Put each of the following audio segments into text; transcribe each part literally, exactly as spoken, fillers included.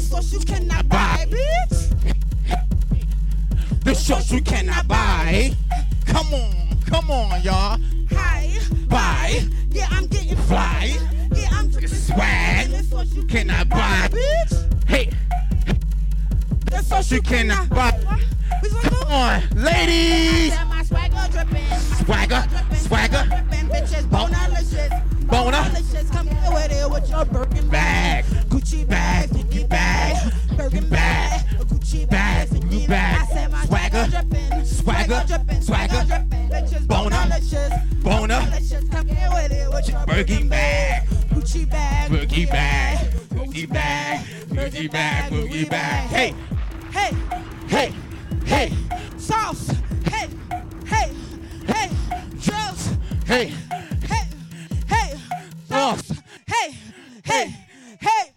This sauce you cannot buy, bitch. This sauce you cannot buy. Come on, come on, y'all. Hi, Buy. yeah, I'm getting Fly. Yeah, I'm dripping Swag. This sauce you Cannot buy. bitch. Hey. This sauce You cannot buy. We gonna Come on, ladies. Yeah, my swagger dripping. Swagger, swagger. Dripping, bitches, bonalicious. Boner. Bonalicious, come here with it with your Birkin Bag. Gucci bag, Gucci bag, Birkin bag, Gucci bag, Gucci bag. I said my Swagger. dripping, Swagger. dripping, Swagger. dripping, bitches, Boner. bonalicious. Boner. Bonalicious, come here with it with your Birkin bag. Gucci bag, Boogie bag. Boogie bag. Boogie bag. Boogie bag. Hey. hey, Hey. Hey. sauce, hey, hey, hey, drugs, Hey. hey, hey, sauce, hey, hey, hey.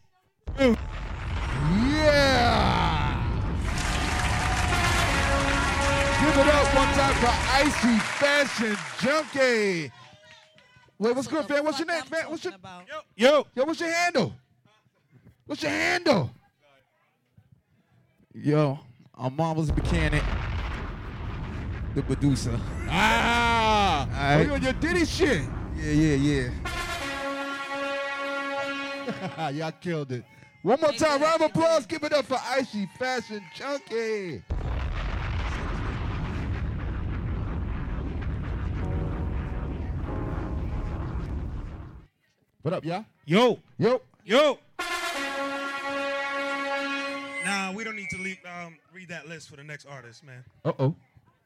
Yeah! Give it up one time for Icy Fashion Junkie. Wait, what's good, fam? What's your name, man? What's your Yo. yo? What's your handle? What's your handle? Yo. I'm Marvel's mechanic. The producer. Ah! All Oh, right. you on your Diddy shit? Yeah, yeah, yeah. Y'all killed it. One more time, round of applause. Give it up for Icy Fashion Junkie. What up, y'all? Yo, Yo. yo. Nah, we don't need to leave, um, read that list for the next artist, man. Uh-oh.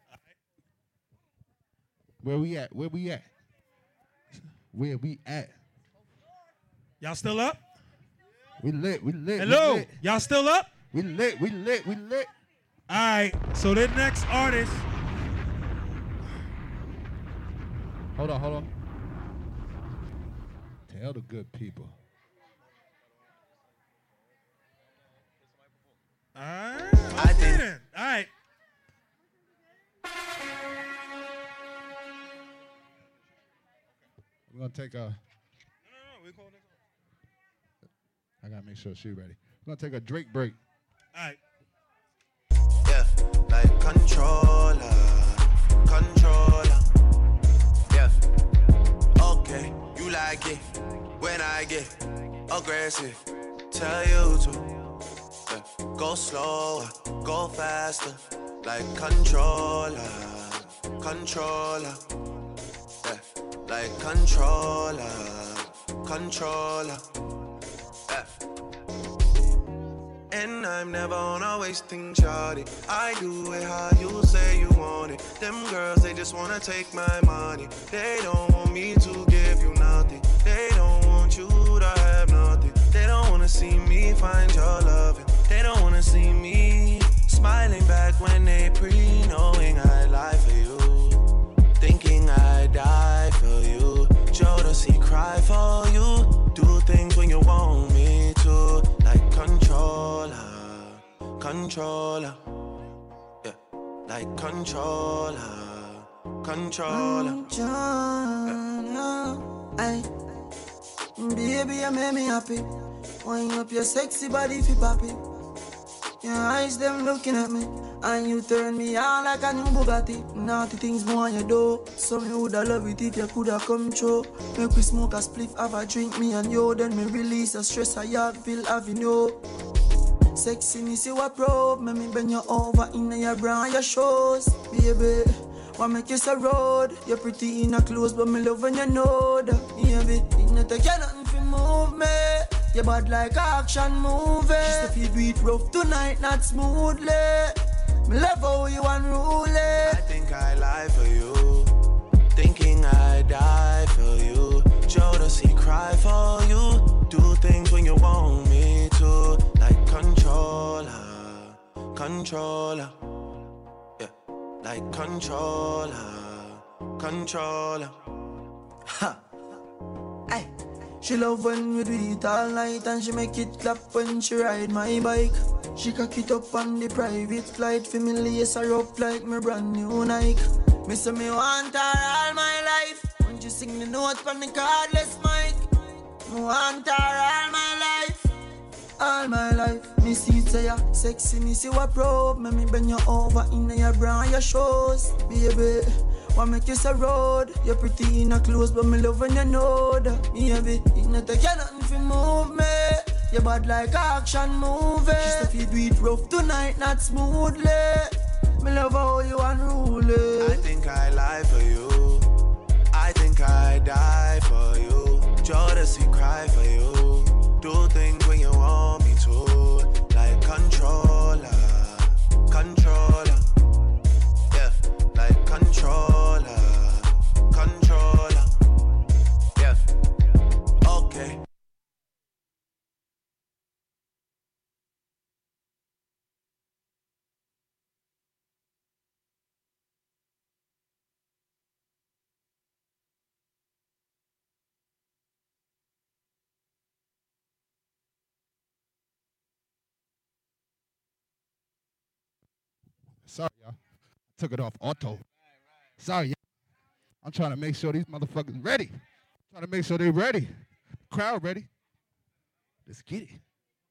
Where we at? Where we at? Where we at? Y'all still up? We lit, we lit. Hello, We lit, y'all still up? we lit, we lit. We lit. All right, so the next artist, Hold on, hold on. Tell the good people. all right, okay then. All right. We're gonna take a. No, no, no, we call this. I gotta make sure she's ready. We're gonna take a Drake break. All right. Yeah, like controller, controller. Yeah, okay, you like it when I get aggressive. Tell you to yeah. Go slower, go faster, like controller, controller. Yeah, like controller, controller. Yeah. And I'm never on a wasting shawty. I do it how you say you want it. Them girls, they just wanna take my money. They don't want me to give you nothing. They don't want you to have nothing. They don't wanna see me find your loving. They don't wanna see me smiling back when they pre, knowing I lie for you. Thinking I die for you. Jodeci cry for you. Do things when you want me to. Like controller, controller. Yeah, like controller, controller. Controller. Aye. Baby, you make me happy. Wind up your sexy body fi poppy. Your eyes them looking at me, and you turn me on like a new Bugatti. Naughty things more you do, so me woulda love it if you coulda come true. Make we smoke a spliff, have a drink, me and you. Then me release the stress I have, feel having you. Sexiness you a probe, make me bend you over in your bra and your shoes, baby. What make you so road? You're pretty in a clothes, but me love when you know that, baby. It not take you nothing to move me. You bad like a action movie. Just if you do it rough tonight, not smoothly. Me love how you unruly. I think I lie for you. Thinking I die for you. Jodeci cry for you. Do things when you want me to. Like controller, controller. Yeah, like controller, controller. Ha. Aye. She love when we do it all night, and she make it clap when she ride my bike. She cock it up on the private flight for me lace her up like my brand new Nike. Me say me want her all my life. When you sing the note from the cordless mic, me want her all my life, all my life. Me see it say ya sexiness you approve. Me me bend you over in your bra and your shoes. Baby, what make you so road? You're pretty in a clothes, but me love when you know that. Me have it, it not take you nothing to move me. You bad like action movie. She said if you do it rough tonight, not smoothly. Me love how you unruly. I think I lie for you. I think I die for you. Jodeci cry for you. Do things when you want me to. Like controller, controller. Yeah, like controller, controller. Yeah, okay. Sorry, y'all. I took it off auto. Sorry, y'all. I'm trying to make sure these motherfuckers ready. Trying to make sure they ready. Crowd ready. Let's get it.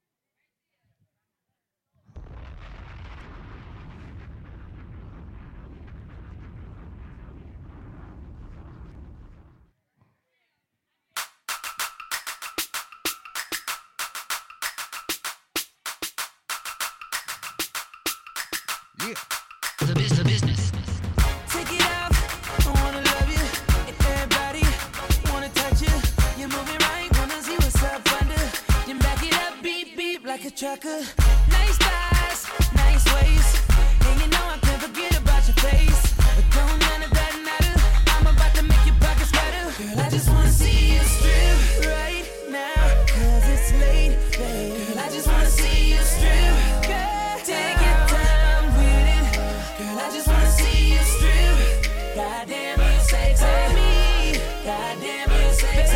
Yeah. The business, business. Take it off, I wanna love you. And everybody wanna touch you. You're moving right, wanna see what's up under. Then back it up, beep, beep, like a trucker. Nice thighs, nice waist. And you know I can't forget about your face. But don't none of that matter. I'm about to make your pockets better. Girl, I just wanna see you strip right now. Cause it's late, babe. Girl, I just wanna see you strip. Girl, take your time with it. Girl, I just wanna see you strip. Goddamn, you sexy. Me. Goddamn, you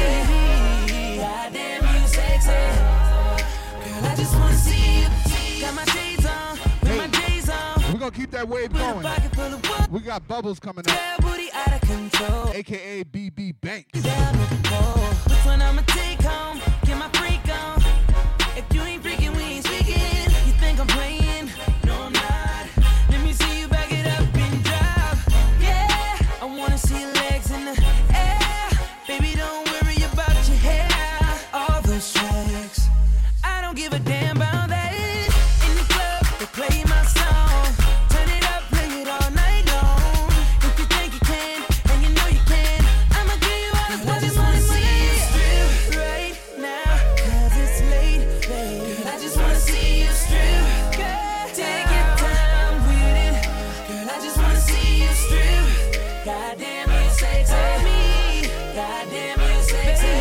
sexy. Goddamn, you sexy. Girl, I just wanna see you. Got my shades on, with my J's on. We're going to keep that wave With a going. pocket full of wood. We got Bubbles coming up, Girl, booty out of control. a k a. B B Banks. Down with the ball. Which one I'ma take home? Get my freak on. If you ain't freaking, we ain't speaking. You think I'm playing? No, I'm not. Let me see you back it up and drop. Yeah, I wanna see your legs in the air. Baby, don't worry about your hair. All those tracks, I don't give a damn about that. In the club, they play my song. Turn it up, play it all night long. If you think you can, and you know you can, I'ma give you all the I just wanna see you strip right now. Cause it's late, babe. Girl, I just wanna see you strip. Girl, take your time with it. Girl, I just wanna see you strip. Goddamn, you sexy. Me. Goddamn, you sexy.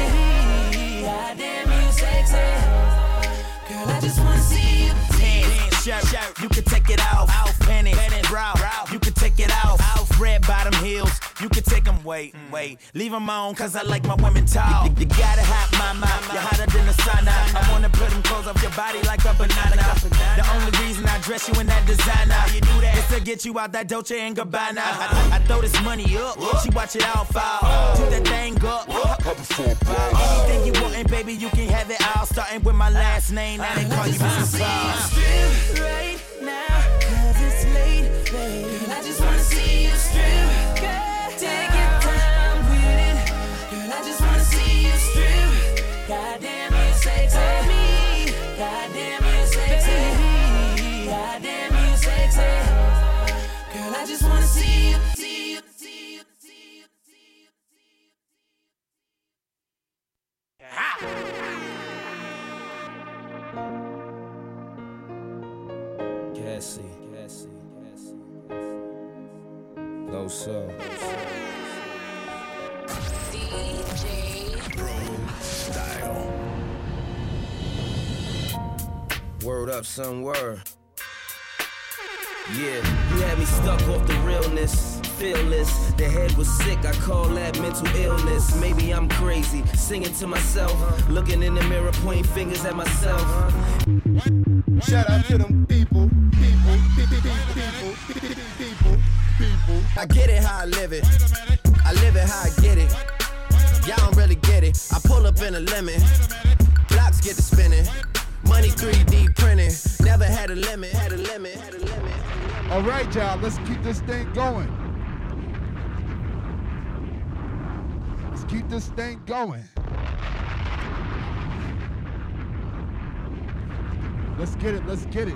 Goddamn, you sexy. Girl, I just wanna see you. Pants, shirt, shirt, you can take it off. Off, penny, penny, brow, you can take it off. Off, red bottom heels, you can take them. Wait, wait, leave them on, cause I like my women tall. You, you, you gotta have my mind, you're hotter than the sauna. I wanna put them clothes off your body like a banana. The only reason I dress you in that designer, you do that, is to get you out that Dolce and Gabbana. I, I, I throw this money up, she watch it all fall. Do that thing up. Anything you want, and baby, you can have it all. Starting with my last name, now they call you Mister Paul. Strip right now, cause it's late, babe. Girl, I just wanna see you strip. Girl, take your time with it. Girl, I just wanna see you strip. Goddamn, you sexy. Me. Goddamn, you sexy. Goddamn, you sexy. Girl, I just wanna see you, see you, see you, see you, see you. Cassie, Cassie, Cassie, Low Soul. D J Style. Word up, son, word. Yeah, you had me stuck off the realness, fearless. The head was sick, I call that mental illness. Maybe I'm crazy, singing to myself, looking in the mirror, pointing fingers at myself. Shout out to them people, people, people, people, people, people, people. I get it how I live it, I live it how I get it. Y'all don't really get it, I pull up in a lemon, blocks get to spinning, money three D printing. limit, had a limit, had a limit. All right, y'all, let's keep this thing going. Let's keep this thing going. Let's get it, let's get it.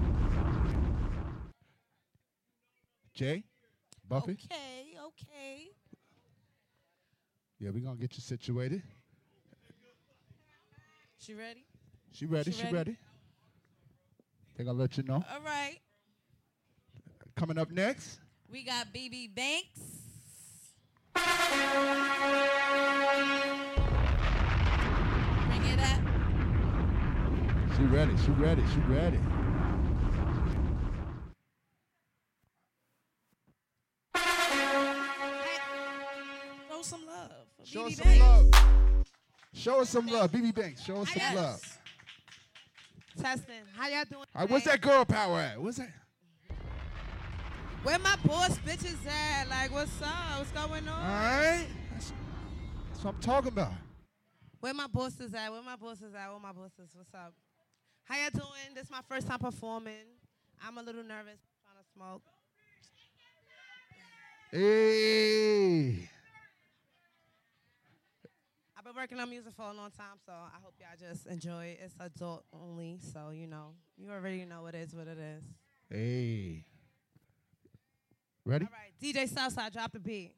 Jay, Buffy? Okay, okay. Yeah, we're going to get you situated. She ready? She ready, She she ready? ready. Think I'll let you know. All right. Coming up next. We got B B Banks. Bring it up. She ready, she ready, she ready. Show some love. For Show B B us some Banks. love. Show us some love. B B Banks, show us some Yes. love. Testing. How y'all doing? All right, where's today? that girl power at? What's that? Where my boss bitches at? Like, what's up? What's going on? All right. That's, that's what I'm talking about. Where my bosses at? Where my bosses at? Where my bosses? What's up? How y'all doing? This is my first time performing. I'm a little nervous, trying to smoke. Hey. I've been working on music for a long time, so I hope y'all just enjoy it. It's adult only, so you know, you already know it is what it is. Hey. Ready? All right, D J Southside, drop the beat.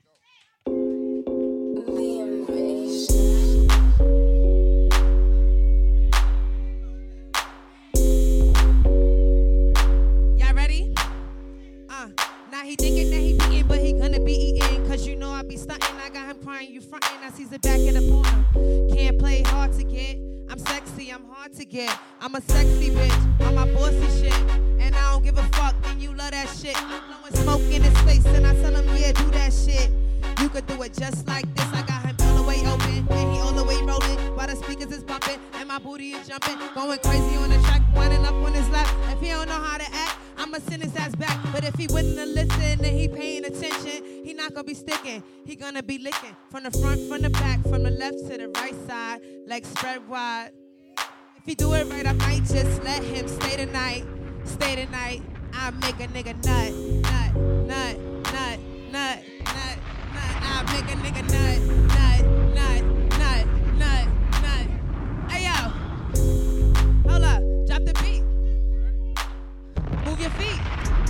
Y'all ready? Uh, now he thinking that he beating, but he gonna be eating. Cause you know I be stunting. I got him crying, you fronting. I sees it back in the corner. Can't play hard to get. I'm sexy, I'm hard to get. I'm a sexy bitch on my bossy shit. And I don't give a fuck, and you love that shit. I'm blowing smoke in his face, and I tell him, yeah, do that shit. You could do it just like this. I got him all the way open, and he all the way rolling. While the speakers is bumping, and my booty is jumping. Going crazy on the track, winding up on his lap. If he don't know how to act, I'ma send his ass back. But if he willing to listen and he paying attention, he not gonna be sticking. He gonna be licking from the front, from the back, from the left to the right side, legs spread wide. If he do it right, I might just let him stay the night. Stay the night. I make a nigga nut, nut, nut, nut, nut, nut, nut. I make a nigga nut, nut, nut, nut, nut, nut. Hey yo, hold up, drop the beat. Move your feet.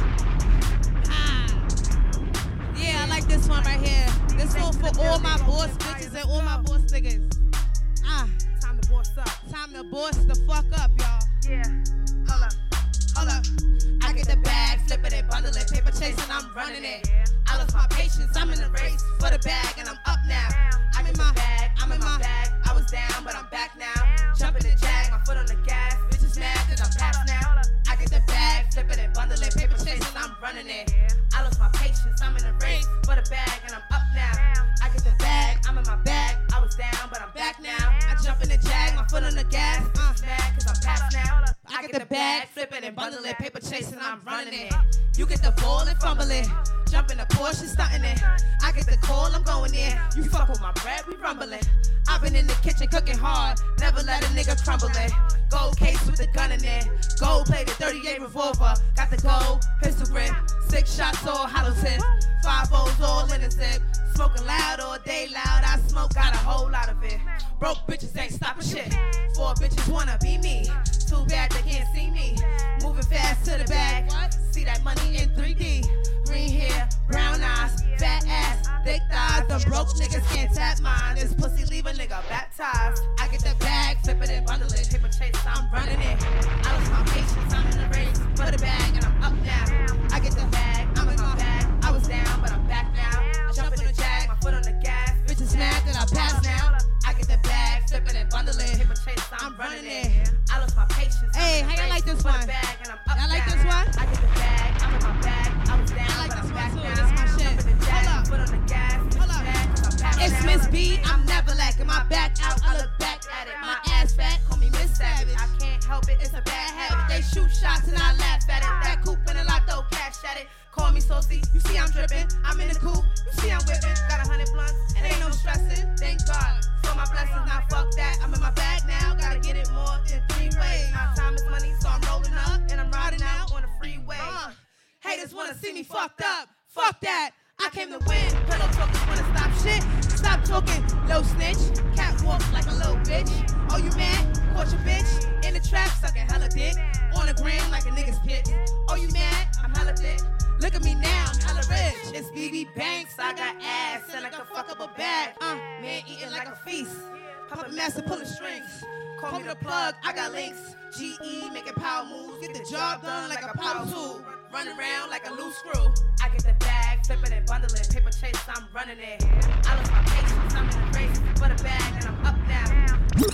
Ah. Yeah, I like this one right here. This one for all my boss bitches and all my boss niggas. Ah, time to boss up. Time to boss the fuck up, y'all. Yeah. Hold up. Hold up. I get the bag, flip it and bundle it. Paper chasing, I'm running it. I lost my patience, I'm in the race for the bag and I'm up now. I'm in my bag, I'm in my bag. I was down, but I'm back now. Jumping the jag, my foot on the gas. Bitches mad cause I'm past now. I get the bag, flip it and bundle it. Paper chasing, I'm running it. I lost my patience, I'm in the race for the bag and I'm up now. I get the bag, I'm in my bag. I was down, but I'm back now. I jump in the jag, my foot on the gas. Uh, mad cause I'm past now. I get the bag, flip it and bundle it. Paper chasing, I'm running it. You get the ball and fumble it. Jump in the Porsche, stunting it. I get the call, I'm going there. You fuck with my bread, we rumbling. I've been in the kitchen cooking hard. Never let a nigga crumble it. Gold case with the gun in it. Gold plated thirty-eight revolver. Got the gold, pistol grip. Six shots all hollow tip. Five O's all in a zip. Smoking loud all day loud. I smoke, got a whole lot of it. Broke bitches ain't stopping shit. Four bitches wanna be me. Too bad they can't see me. Moving fast to the bag. See that money in three D. Green hair, brown eyes, fat ass, thick thighs. The broke niggas can't tap mine. This pussy leave a nigga baptized. I get the bag, flip it and bundle it. Paper chase, I'm running it. I lost my patience, I'm in the race for the bag and I'm up now. I get the bag, I'm in my bag. I was down, but I'm back now. I jump in the jag, my foot on the gas. Bitches mad that I pass now. I get the bag, flip it and bundle it. Paper chase, I'm running it. I lost my patience. Hey, how you like this one? Y'all like this one? I get the bag, I'm in my bag. I was down, I like this one too. This is my shit. Hold up, foot on the gas. Hold up. It's Miss B, I'm never lacking. My back out, I look back at it. My ass fat, call me Miss Savage. I can't help it, it's a bad habit. They shoot shots and I laugh at it. That coupe and a lot throw cash at it. Call me saucy, you see I'm dripping. I'm in the coupe, you see I'm whipping. Got a hundred blunts, and ain't no stressing. Thank God for my blessings, now fuck that. I'm in my bag now, gotta get it more than three ways. My time is money, so I'm rolling up and I'm wanna see me fucked up. Fuck that. I came to win. Pillow talkers wanna stop shit. Stop talking, low snitch. Catwalk like a little bitch. Oh, you mad? Caught your bitch in the trap, sucking hella dick. On the gram like a nigga's pit. Oh, you mad? I'm hella thick. Look at me now, I'm hella rich. It's B B Banks, I got ass, and I can fuck up a bag. Uh, man eating like a feast. Puppet master pulling strings. Call me the plug, I got links. G E making power moves, get the job done like a power tool. Run around like a loose screw. I get the bag, flip it and bundle it. Paper chase, I'm running it. I lost my patience, I'm in the race for the bag, and I'm up now.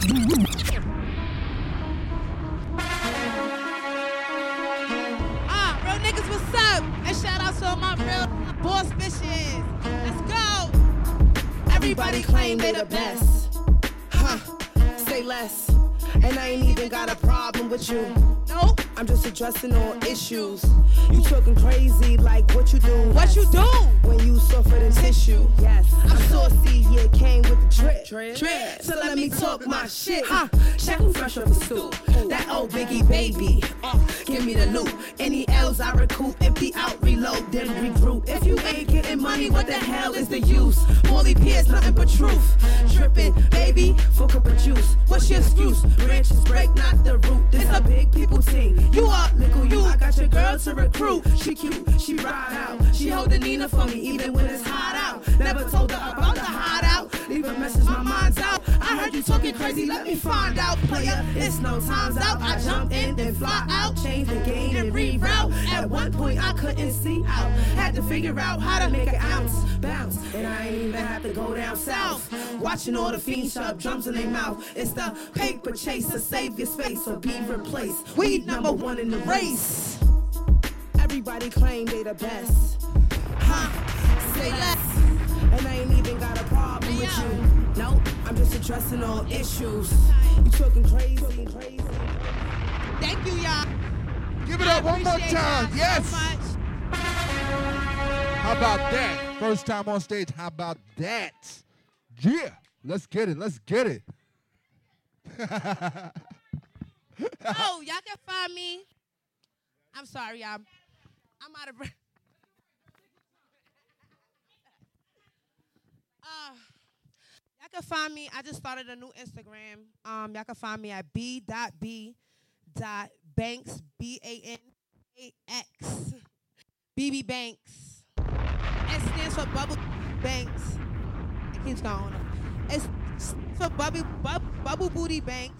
Ah, real niggas, what's up? And shout out to all my real boss bitches. Let's go. Everybody claim they the best. Huh, say less. And I ain't even got a problem with you. Nope. I'm just addressing all issues. You talking crazy like what you do. What you do? When you suffer in tissue. Yes. I'm saucy, yeah, came with the drip. Drip. drip. So let me talk my shit. Huh. Check who fresh off the stool. That old Biggie baby. Uh, give me the loot. Any L's I recoup. Empty out, reload, then regroup. If you ain't getting money, what the hell is the use? Molly Pierce, nothing but truth. Tripping, baby, fuck up produce. What's your excuse? Branches break, not the root. This a big people team. You up, little you. I got your girl to recruit. She cute, she ride out. She holding Nina for me, even when it's hot out. Never told her about the hideout. Leave a message, my mind's out. I heard you talking crazy, let me find out. Player, it's no time's out. I jump in, then fly out. Change the game and reroute. At one point, I couldn't see out. Had to figure out how to make an ounce bounce. And I ain't even have to go down south. Watching all the fiends shove drums in their mouth. It's the paper chaser, save your space or be replaced. We number one in the race. Everybody claim they the best. Huh? Say less. And I ain't even got a problem with you. Nope, I'm just addressing all issues. You talking crazy, crazy. Thank you, y'all. Give it up one more time. Yes. So much. How about that? First time on stage. How about that? Yeah. Let's get it. Let's get it. Oh, y'all can find me. I'm sorry, y'all. I'm out of breath. Uh, y'all can find me. I just started a new Instagram. Um, y'all can find me at b dot b dot banks, B A N A X. B B Banks. It stands for Bubble Banks. It keeps going. It's for Bubble, Bubble, Bubble Booty Banks.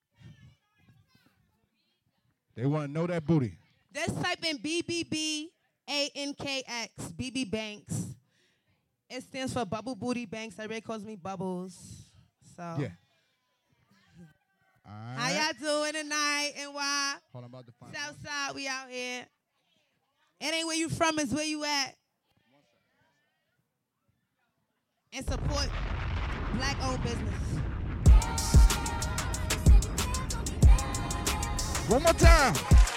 They want to know that booty. Just type in B B B A N K X, B B Banks. It stands for Bubble Booty Banks. Everybody calls me Bubbles. So. Yeah. All right. How y'all doing tonight and why? Hold on, I'm about to find Southside, we out here. It ain't where you from, it's where you at. And support black-owned business. One more time.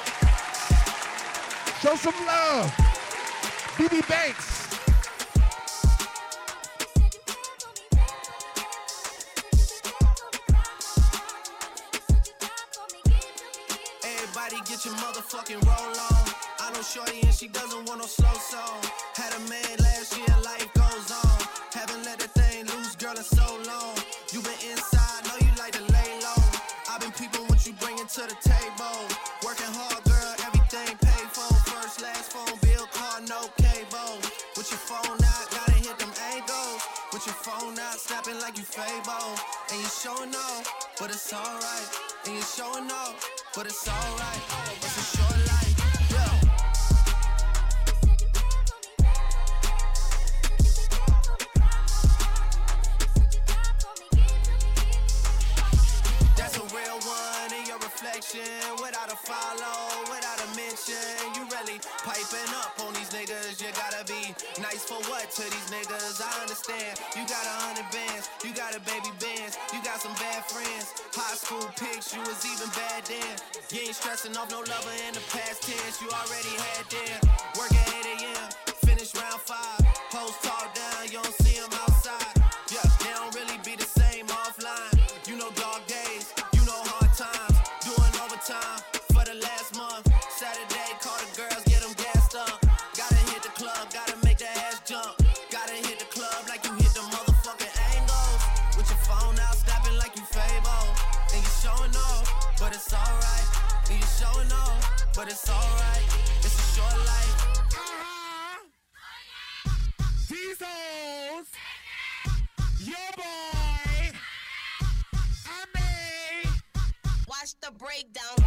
Show some love. B B Banks. Everybody get your motherfucking roll on. I know shorty and she doesn't want no slow song. Had a man last year, life goes on. Haven't let the thing loose, girl, in so long. You been inside, know you like to lay low. I've been peeping what you bringing to the table. Working hard, girl, everything paid for. First, last phone bill, car, no cable. With your phone out, gotta hit them angles. With your phone out, snapping like you Fable. And you showing off, but it's alright. And you showing off, but it's alright. It's a short life, yeah. That's a real one in your reflection. Without a follow, without a mention. You really piping up on these niggas. You gotta be nice for what to these niggas? I understand. You got a hundred bands, you got a baby bands, you got some bad friends. High school pics, you was even bad then. You ain't stressing off no lover in the past tense. You already had them. Work at eight a.m., finish round five. Hoes talk down, you don't see them outside. Yeah, they don't really be the same offline. You know dog days, you know hard times. Doing overtime for the last month. Saturday, call the girls, get them gassed up. Got but it's alright. It's a short life. These hoes, your boy, I may. Watch the breakdown.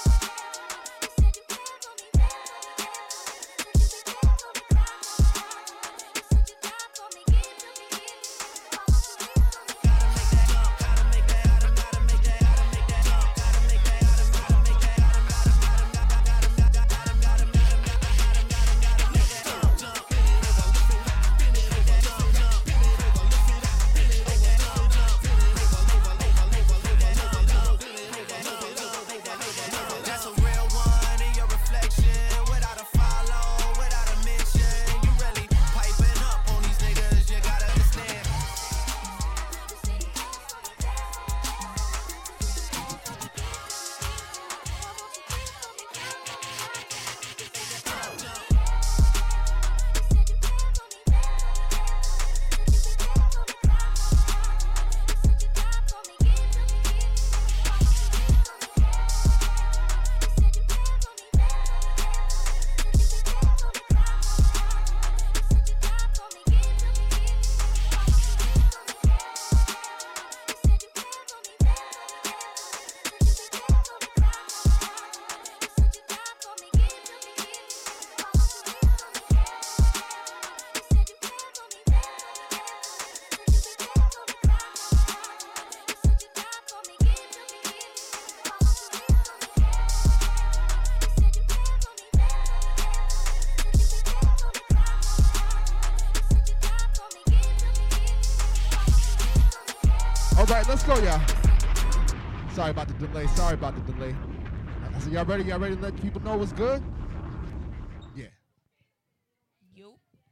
All right, let's go, y'all. Sorry about the delay. Sorry about the delay. I said, y'all ready? Y'all ready to let people know what's good? Yeah. Yo.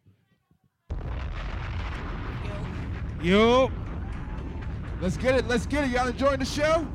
Yo. Let's get it. Let's get it. Y'all enjoying the show?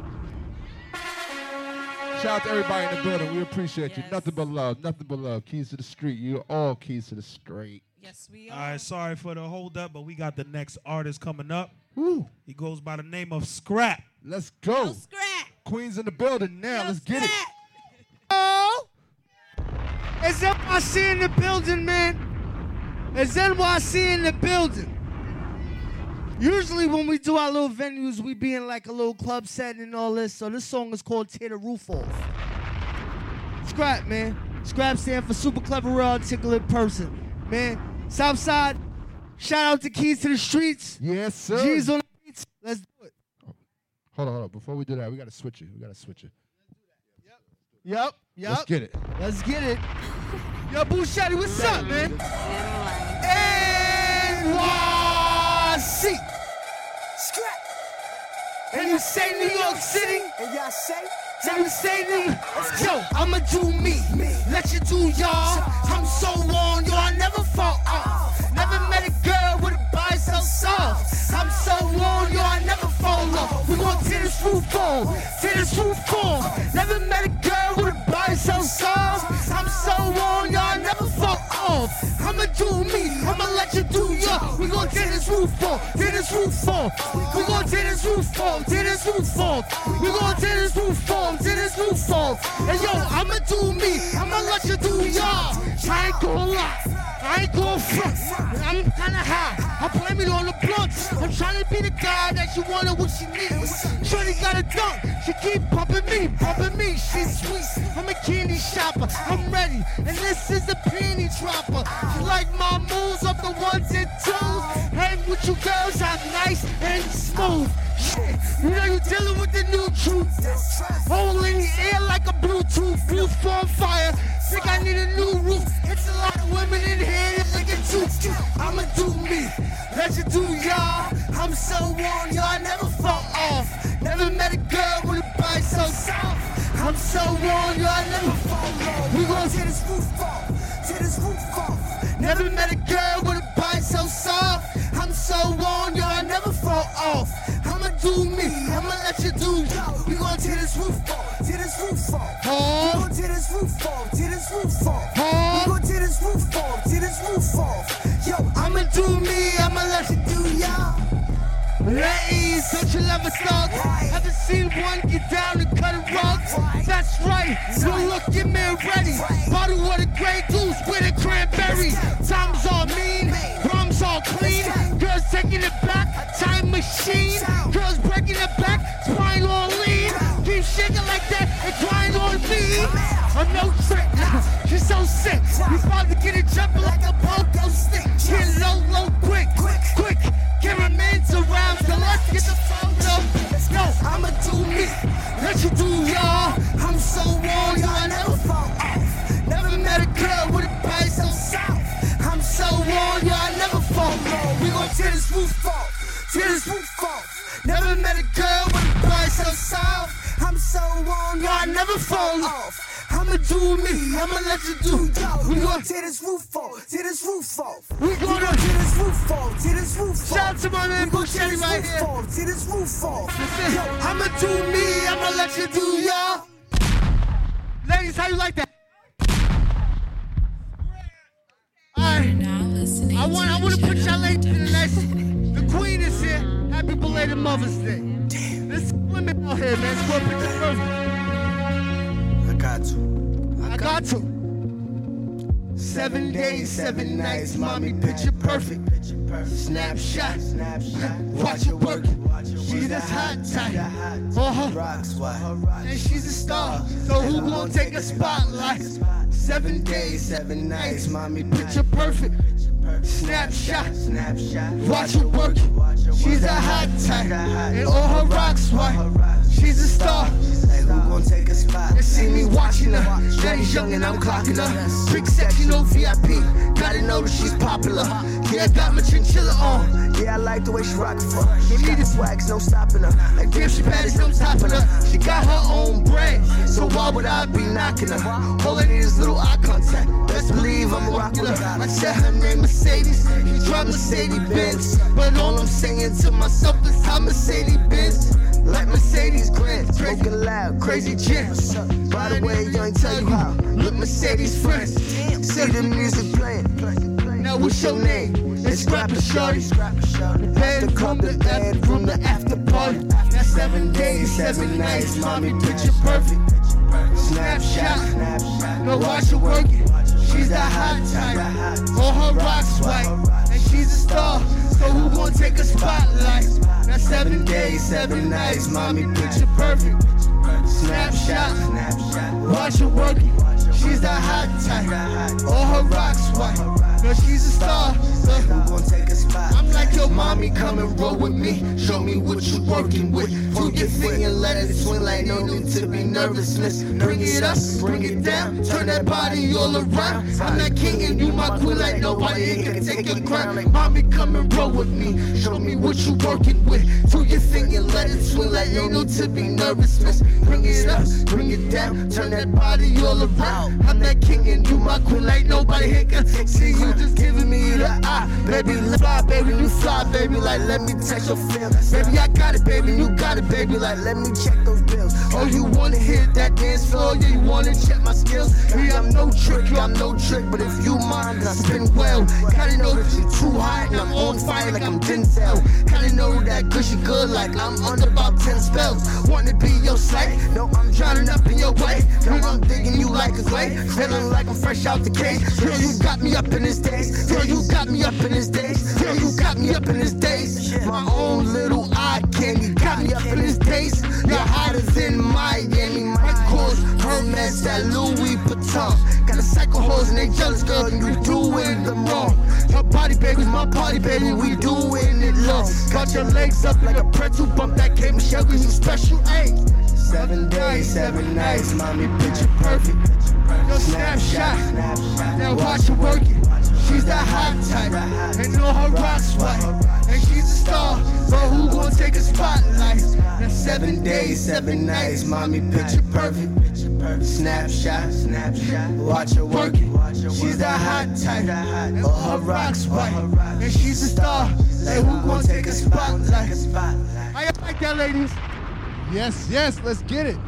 Shout out to everybody in the building. We appreciate yes. you. Nothing but love. Nothing but love. Keys to the street. You're all keys to the street. Yes, we are. All right, sorry for the hold up, but we got the next artist coming up. Woo. He goes by the name of Scrap. Let's go. Yo, Scrap. Queens in the building now. Yo, Let's get it. Oh, it's N Y C in the building, man. It's N Y C in the building. Usually when we do our little venues, we be in like a little club setting and all this. So this song is called Tear the Roof Off. Scrap, man. Scrap stand for super clever, real articulate person. Man, Southside, shout out to Keys to the Streets. Yes, sir. G's on the beats. Let's do it. Oh, hold on, hold on. Before we do that, we got to switch it. We got to switch it. Yep, yep. Let's get it. Let's get it. Yo, Bouchetti, what's up, man? N Y C. Scrap. And you say New York City? And y'all say? And you say New Yo, I'ma do me. Let you do y'all. I'm so on, yo, I never fall off. Never met a girl with a body so soft. I'm so on, yo, I never fall off. We gon' tear this roof off. Tear this roof off. Never met a girl with a body so soft. I'm so on, yo, I never fall off. I'ma do me. I'ma let you do y'all. We gon' tear this roof off. Tear this roof off. We gon' tear this roof off. Tear this roof off. We gon' tear this roof off. Tear this roof off. And yo, I'ma do me. I'ma let you do y'all. I ain't gon' lie. I ain't gon' front. I'm kinda high. I blame it on the blunts. I'm trying to be the guy that she wanted what she needs. Shorty got a dunk. She keep pumping me, pumping me. She's sweet. I'm a candy shopper. I'm ready. And this is a penny dropper. She like my moves up the ones and twos. Hang with you girls, I'm nice and smooth. Shit, you know you dealing with the new truth. Hole in the air like a Bluetooth. Roof on fire. Think I need a new roof. It's a lot of women in here that think it's too. I'ma do me. Let you do y'all. I'm so on, y'all. I never fall off. Never met a girl with a body so soft. I'm so on, y'all. I never fall off. We gon' tear this roof off. Tear this roof off. Never met a girl with a body so soft. I'm so on, y'all. I never fall off. I'ma do me. I'ma let you do y'all. We gon' tear this roof off. Tear this roof off. Oh. We gon' tear this roof off. Tear this roof off. Oh. We gon' tear this roof off. Tear this roof off. Yo, I'ma do me. I'ma let you do y'all. Ladies, don't you love a thug? Haven't seen one get down and cut a rug. That's That's right, so look your man ready. Bottle of the Grey Goose with a cranberry. Times all mean, rums all clean. Girls taking it back, time machine. Girls breaking it back, spine on lean. Keep shaking like that and crying on me. I'm no trick, nah, she's so sick. We about to get it jumping like a pogo stick. Get low, low, quick, quick, quick. Cameraman's around, so let's get the photo. Yo, I'ma do me, let you do y'all. I'm so warm, y'all never fall off. Never met a girl with a body so soft. I'm so warm, y'all never fall off. We gon' tear this roof off, tear this roof off. Never met a girl with a body so soft. I'm so warm, y'all never fall off. I'ma do me, I'ma let you do yo. We gon' tear this roof off, tear this roof off. We gonna tear this roof off, tear this roof off. Shout out to my man Bucchetti right here. Tear this roof off. Yo, I'ma do me, I'ma let you do y'all. Ladies, how you like that? Alright, I want, I want to put y'all ladies in the next. The queen is here. Happy belated Mother's Day. There's women out here, man. It's what picture perfect. I got to. I got to. Seven days, seven nights, mommy, picture perfect. Snapshot, watch her work. She's a hot type. Uh-huh. And she's a star. So who gon' take a spotlight? Seven days, seven nights, mommy, picture perfect. Snapshot, watch her work. She's a hot type. And all her rocks white. She's a star. Who gon' take a spot? They see me watching her. Daddy's young and I'm clocking her. Big section, no V I P. Gotta know that she's popular. Yeah, I got my chinchilla on. Yeah, I like the way she rockin' for. She need the swags, no stopping her. Like damn, she bad, no topping her. She got her own brand, so why would I be knocking her? All I need is little eye contact. Best believe I'm rocking her. I said her name Mercedes. He drive Mercedes Benz, but all I'm saying to myself is how Mercedes Benz. Like Mercedes Benz, smoking loud, crazy jams. By the way, you ain't tell you how. Look, Mercedes friends, see the music playing. Now what's your name? It's Scrapper Shorty. Bedroom, the bedroom, the after party. Now seven days, seven nights, mommy, picture perfect. Snapshot, no watch her working. She's a hot type, all her rocks white, and she's a star. So who gon' take a spotlight? Now seven days, seven nights, mommy, picture perfect. Snapshot, watch her working. She's a hot type, all her rocks white. No, she's a star. So who gon' take a spot? I'm like, yo, mommy, come and roll with me. Show me what you working with. Do your thing and let it swing like no need to be nervousness. Bring it up, bring it down, turn that body all around. I'm that king and you my queen like nobody ain't gonna take your crown. Like, mommy, come and roll with me. Show me what you working with. Do your thing and let it swing like no need to be nervousness. Bring it up, bring it down, turn that body all around. I'm that king and you my queen like nobody ain't gonna take. See you just giving me the eye, baby. Let's fly, baby. You fly, baby. Like let me touch your feelings, baby. I got it, baby. You got it, baby. Like let me check those bills. Oh, you wanna hit that dance floor? Yeah, you wanna check my skills? Yeah, I'm no trick, yeah, I'm no trick. But if you mind, I spin well. Kinda know that you too hot and I'm on fire like I'm Denzel. Kinda know that cushy good like I'm under about ten spells. Wanna be your slave? No, I'm drowning up in your way. Girl, I'm digging you like a slave. Feeling like I'm fresh out the cage. Girl, you got me up in this days. Girl, you got me up in this days. Girl, you got me up in this days. My own little eye candy got me up in this days. You're hotter than Miami. Mike Kors, Hermes, that Louis Vuitton. Got a psycho hoes and they jealous, girl, and you doing them wrong. Your body, baby's my party, baby, we doing it long. Got your legs up like a pretzel, bump that K Michelle, cause you special, ayy. Seven days, seven nights, mommy, picture perfect. Your snapshot, now watch her working. She's that hot type, and all her rocks white, and she's a star, but who gon' take a spotlight? Now seven days, seven nights, mommy, picture perfect. Snapshot, snapshot, watch her working. She's that hot type, and all her rocks white, and she's a star, like who gon' take a spotlight? How you like that, ladies? Yes, yes, let's get it.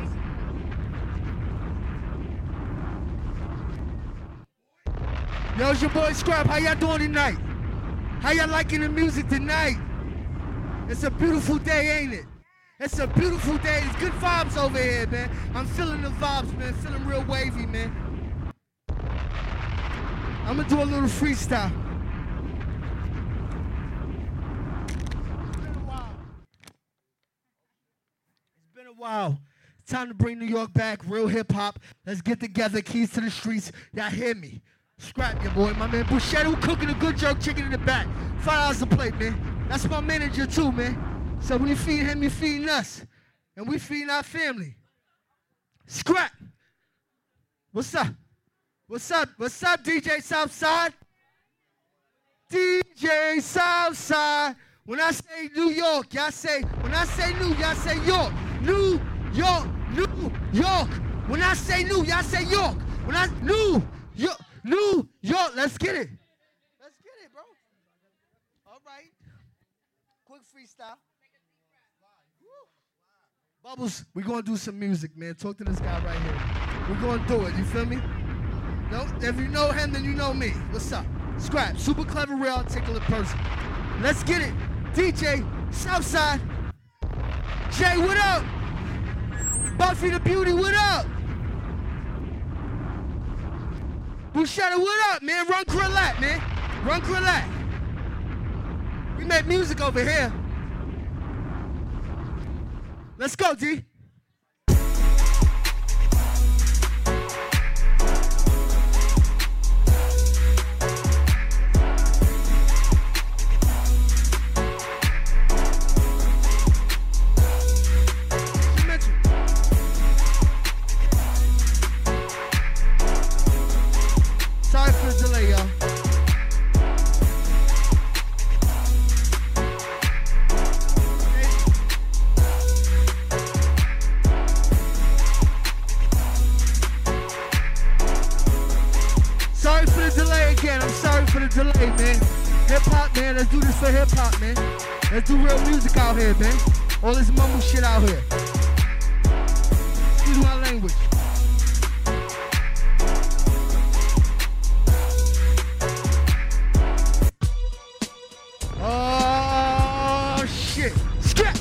Yo, it's your boy Scrap. How y'all doing tonight? How y'all liking the music tonight? It's a beautiful day, ain't it? It's a beautiful day. It's good vibes over here, man. I'm feeling the vibes, man. Feeling real wavy, man. I'm gonna do a little freestyle. It's been a while. It's been a while. It's time to bring New York back. Real hip hop. Let's get together. Keys to the streets. Y'all hear me? Scrap your boy, my man. Bushetto cooking a good jerk chicken in the back. Five dollars a plate, man. That's my manager too, man. So when you feed him, you feeding us. And we feeding our family. Scrap. What's up? What's up? What's up, D J Southside? D J Southside. When I say New York, y'all say, when I say New, y'all say York. New York, New York. When I say New, y'all say York. When I, New York, New York. Let's get it. Let's get it, bro. All right. Quick freestyle. Bubbles, we're going to do some music, man. Talk to this guy right here. We're going to do it. You feel me? No, if you know him, then you know me. What's up? Scrap. Super clever, real articulate person. Let's get it. D J, Southside. Jay, what up? Buffy the Beauty, what up? Bushetto, what up, man? Run Crillat, man. Run Crillat. We make music over here. Let's go, D. Sorry for the delay, y'all. Sorry for the delay again. I'm sorry for the delay, man. Hip hop, man. Let's do this for hip hop, man. Let's do real music out here, man. All this mumble shit out here. Excuse my language. Oh shit! Scrap!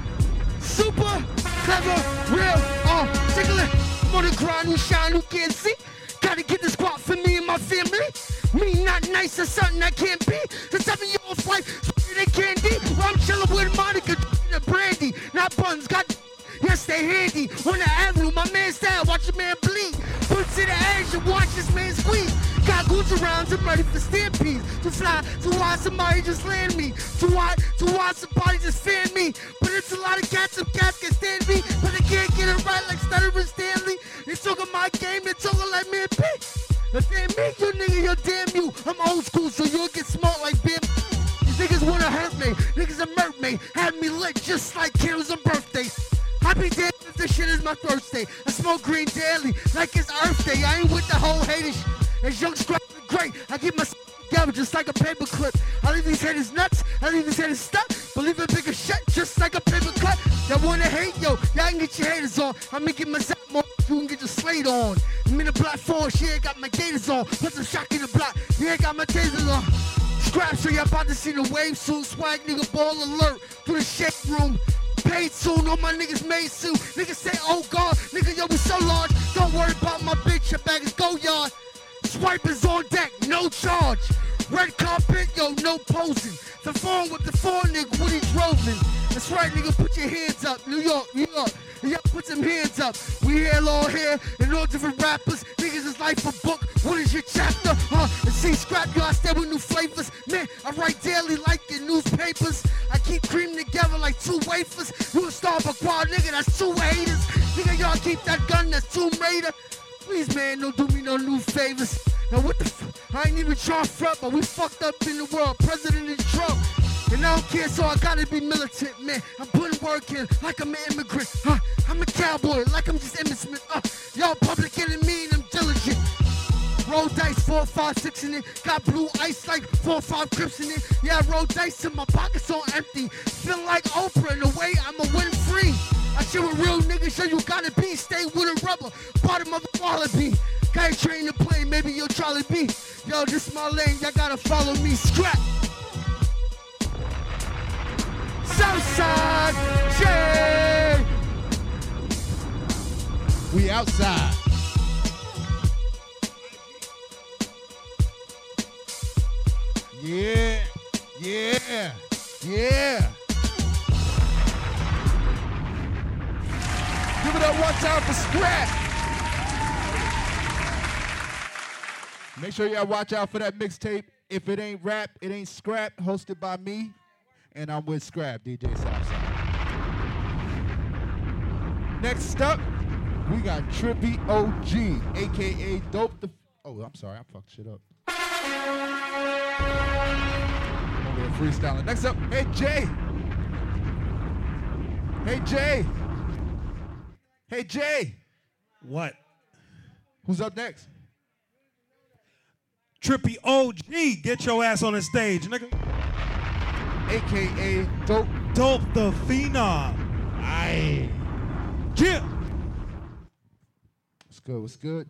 Super clever, real, oh, tickling. I'm on the grind, who shine, who can't see. Gotta get the squat for me and my family. Me not nice or something I can't be. The seven year old flight, sweeter than candy. Well, I'm chilling with Monica and Brandy. Not buns, got yes, they handy. On the avenue, my man style, watch a man bleed. Put to the edge and watch this man squeeze. Got goons around, I'm ready for stampedes. To fly, to watch somebody just land me. To watch, to watch somebody just fan me. But it's a lot of cats, some cats can stand me. But they can't get it right like Stutter and Stanley. They talking my game, they talking like me and P. If they ain't me, you nigga, you're damn you. I'm old school, so you'll get smart like Bim. These niggas wanna hurt me, niggas are murk me. Have me lit just like candles on birthdays. I be damned if this shit is my birthday. I smoke green daily, like it's Earth Day. I ain't with the whole hater shit. As young scrap great, I get my together just like a paper clip. I leave these haters nuts, I leave these haters stuck. Believe a bigger shit, just like a paper cut. Y'all wanna hate, yo, y'all can get your haters on. I'm making myself more, you can get your slate on. I'm in the black forest, yeah, got my gators on. Put some shock in the block, yeah, got my tasers on. Scrap, so y'all about to see the wave soon. Swag, nigga, ball alert through the shake room. Paid soon, all my niggas made soon. Niggas say, oh God, nigga, yo, we so large. Don't worry about my bitch, your bag is go yard. Swipers on deck, no charge. Red carpet, yo, no posing. The phone with the phone, nigga, what he drove in. That's right, nigga, put your hands up. New York, New York. Y'all put some hands up. We here, all here, and all different rappers. Niggas is life a book. What is your chapter? Huh? And see, scrap, yo, I stay with new flavors. Man, I write daily like in newspapers. I keep creaming together like two wafers. You a Starbucks quad, nigga, that's two haters. Nigga, y'all keep that gun, that's Tomb Raider. Please, man, don't do me no new favors. Now, what the f? I ain't even trying front, but we fucked up in the world. President is Trump. And I don't care, so I gotta be militant, man. I'm putting work in like I'm an immigrant. Huh? I'm a cowboy, like I'm just Emmitt Smith. Uh, y'all public enemy and I'm diligent. Roll dice, four, five, six in it. Got blue ice like four, five crips in it. Yeah, I roll dice till my pockets all empty. Feel like Oprah in a way I'ma win free. I chill with real niggas, so you gotta be. Stay with a rubber, bottom of the wallaby. Guy train to play, maybe you'll Charlie B. Yo, this my lane, y'all gotta follow me. Scrap. Southside, yeah. We outside. Yeah, yeah, yeah. Give it up one time for Scrap. Make sure y'all watch out for that mixtape. If it ain't rap, it ain't scrap. Hosted by me, and I'm with Scrap, D J Southside. Next up, we got Trippy O G, aka Dope the. Oh, I'm sorry, I fucked shit up. Over here freestyling. Next up, hey Jay. Hey Jay. Hey Jay. What? Who's up next? Trippy O G, get your ass on the stage, nigga. A K A Dope. Dope the Phenom. Aye. Yeah. What's good? What's good?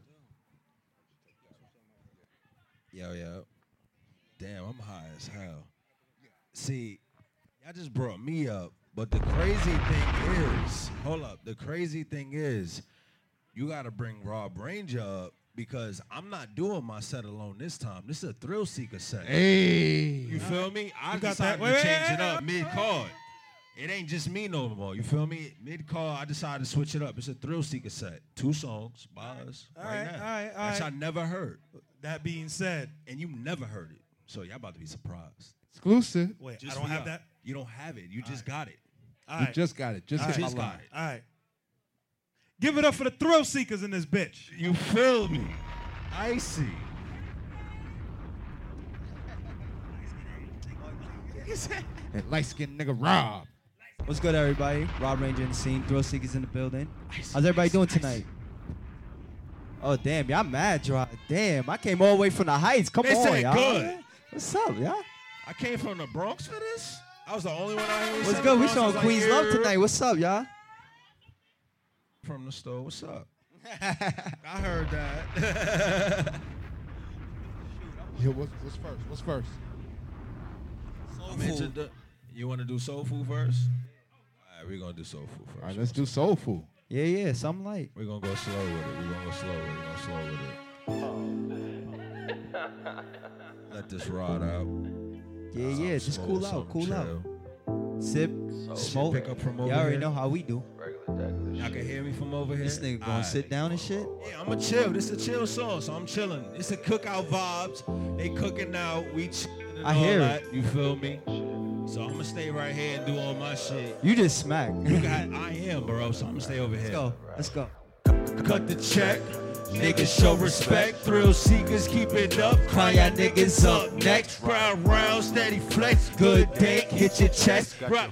Yo, yo. Damn, I'm high as hell. See, y'all just brought me up, but the crazy thing is, hold up, the crazy thing is, you gotta bring Rob Ranger up because I'm not doing my set alone this time. This is a Thrill Seeker set. Hey. You feel me? I You got decided that? Wait, to change wait, it wait, up mid-card. It ain't just me no more. You feel me? Mid-card, I decided to switch it up. It's a Thrill Seeker set. Two songs by us All right, right, now. all right, all Which right. I never heard. That being said, And you never heard it. So y'all about to be surprised. Exclusive. wait, Just I don't for have y'all. that. You don't have it. You just got it. All You right, just got it. Just All hit right. my Just line. got it. all right. Give it up for the Thrill Seekers in this bitch. You feel me? Icy. That light-skinned nigga Rob. What's good, everybody? Rob Ranger in the scene. Thrill Seekers in the building. How's everybody doing tonight? Oh, damn. Y'all mad, Dry. Damn, I came all the way from the Heights. Come They on, said y'all. good. What's up, y'all? I came from the Bronx for this? I was the only one out here. who What's said good? the We Bronx showing was like, Queens love "Yeah." tonight. What's up, y'all? From the store. What's up? I heard that. Yo, what's, what's first? What's first? I'm into the- you want to do soul food first? All right, we're going to do soul food first. All right, let's do soul food. Yeah, yeah, something light. We're going to go slow with it. We're going to go slow with it. We're going to slow with it. Let this rod out. Yeah, yeah, just Smoke cool out, something, cool out. chill. Sip, smoke. Pick up from over Y'all already here. know how we do. Y'all can hear me from over here? This nigga gonna All sit right. down and shit. Yeah, I'm going to chill. This is a chill song, so I'm chilling. It's a cookout vibes. They cooking out. We chilling and I all hear that. You feel me? So I'm going to stay right here and do all my shit. You just smack. You got, I am, bro, so I'm going to stay over here. Let's go. Let's go. Cut the check. Niggas show respect. Thrill seekers keep it up. Cry y'all niggas up next. Round round, steady flex. Good dick, hit your chest. Rock.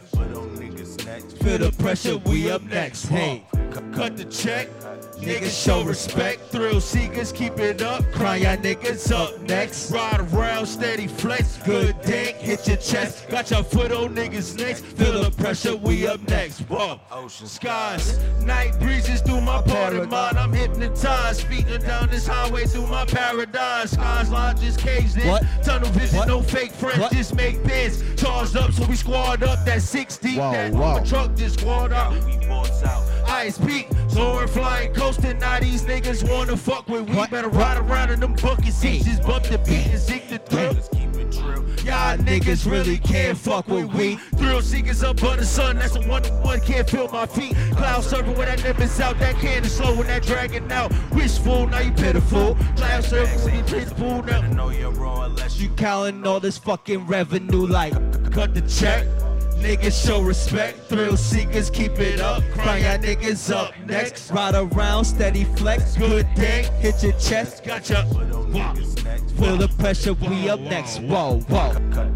Feel the pressure, we up next. Hey, cut the check. Niggas show respect. Thrill seekers keep it up. Cry y'all niggas up next. Ride around, steady flex. Good dick, hit your chest. Got your foot on niggas' necks. Feel the pressure, we up next. Whoa. Ocean skies, night breezes through my part of mine. I'm hypnotized, speeding down this highway through my paradise. Skies line just caged in. What? Tunnel vision, What? no fake friends, What? just make bids. Charged up, so we squad up that six deep. Whoa, that whoa. Uber truck just squad out. Ice peak, soaring, flying, coasting. Now these niggas wanna fuck with we. What? Better ride around in them bucket seats. Just bump the beat and seek the thrill. Y'all niggas really can't fuck with we. Thrill seekers up under the sun, that's a one-to-one, can't feel my feet. Cloud surfing when that nimbus out, that cannon slow when that dragging out. Wishful, now you pitiful. Cloud surfing when you pitiful now. Know you're raw unless You counting all this fucking revenue like cut the check. Niggas show respect. Thrill seekers keep it up. Cry y'all niggas up next. ride around, steady flex. Good dick. Hit your chest. Gotcha. Feel the pressure, we up next. Whoa, whoa.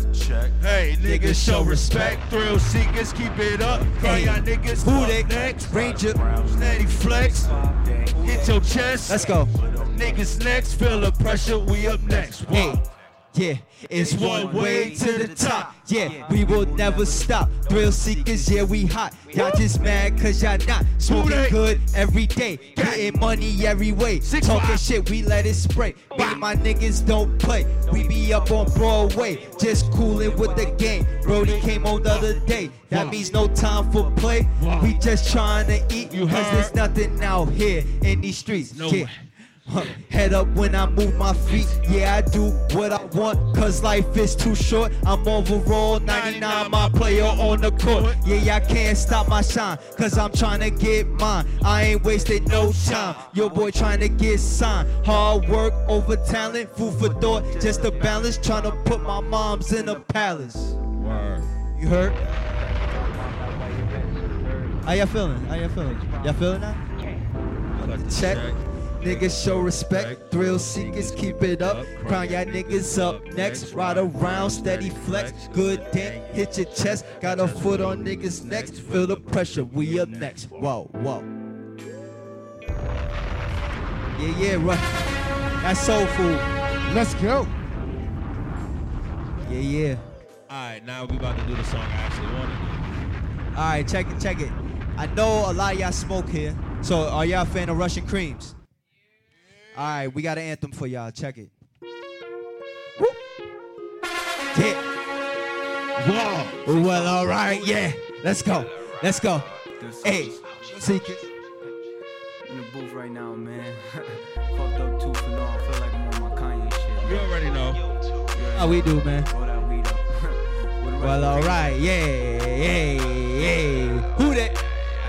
Hey, niggas show respect. Thrill seekers keep it up. Cry y'all niggas Who up they next. Ranger. Steady flex. Hit your chest. Let's go. Niggas next. Feel the pressure. We up next. Whoa. Hey. Yeah, it's one way to the top. Yeah, we will never stop. Thrill seekers, yeah, we hot. Y'all just mad cause y'all not smoking good every day. Getting money every way. Talking shit, we let it spray. Me and my niggas don't play. We be up on Broadway, just coolin' with the game. Brody came on the other day. That means no time for play. We just trying to eat cause there's nothing out here in these streets. Yeah. Huh. Head up when I move my feet. Yeah, I do what I want, cause life is too short. I'm overall ninety-nine, my player on the court. Yeah, y'all can't stop my shine, cause I'm trying to get mine. I ain't wasting no time. Your boy trying to get signed. Hard work over talent, food for thought, just a balance. Trying to put my moms in a palace. Word. You heard? How y'all feeling? How y'all feeling? Y'all feeling that? Check. Niggas show respect, thrill seekers keep it up. Crown y'all niggas up next. Ride around, steady flex. Good dent, hit your chest. Got a foot on niggas' necks. Feel the pressure, we up next. Whoa, whoa. Yeah, yeah, right. That's soul food. Let's go. Yeah, yeah. Alright, now we about to do the song I actually want to do. Alright, check it, check it. I know a lot of y'all smoke here. So are y'all a fan of Russian Creams? All right, we got an anthem for y'all. Check it. Woo. Yeah. Whoa. Well, all right, yeah. Let's go. Let's go. Hey, seekers. In the booth right now, man. Fucked up too for no. I feel like I'm on my Kanye shit. You already know. How we do, man? Roll that weed up. Well, all right, yeah, yeah, yeah. Who that?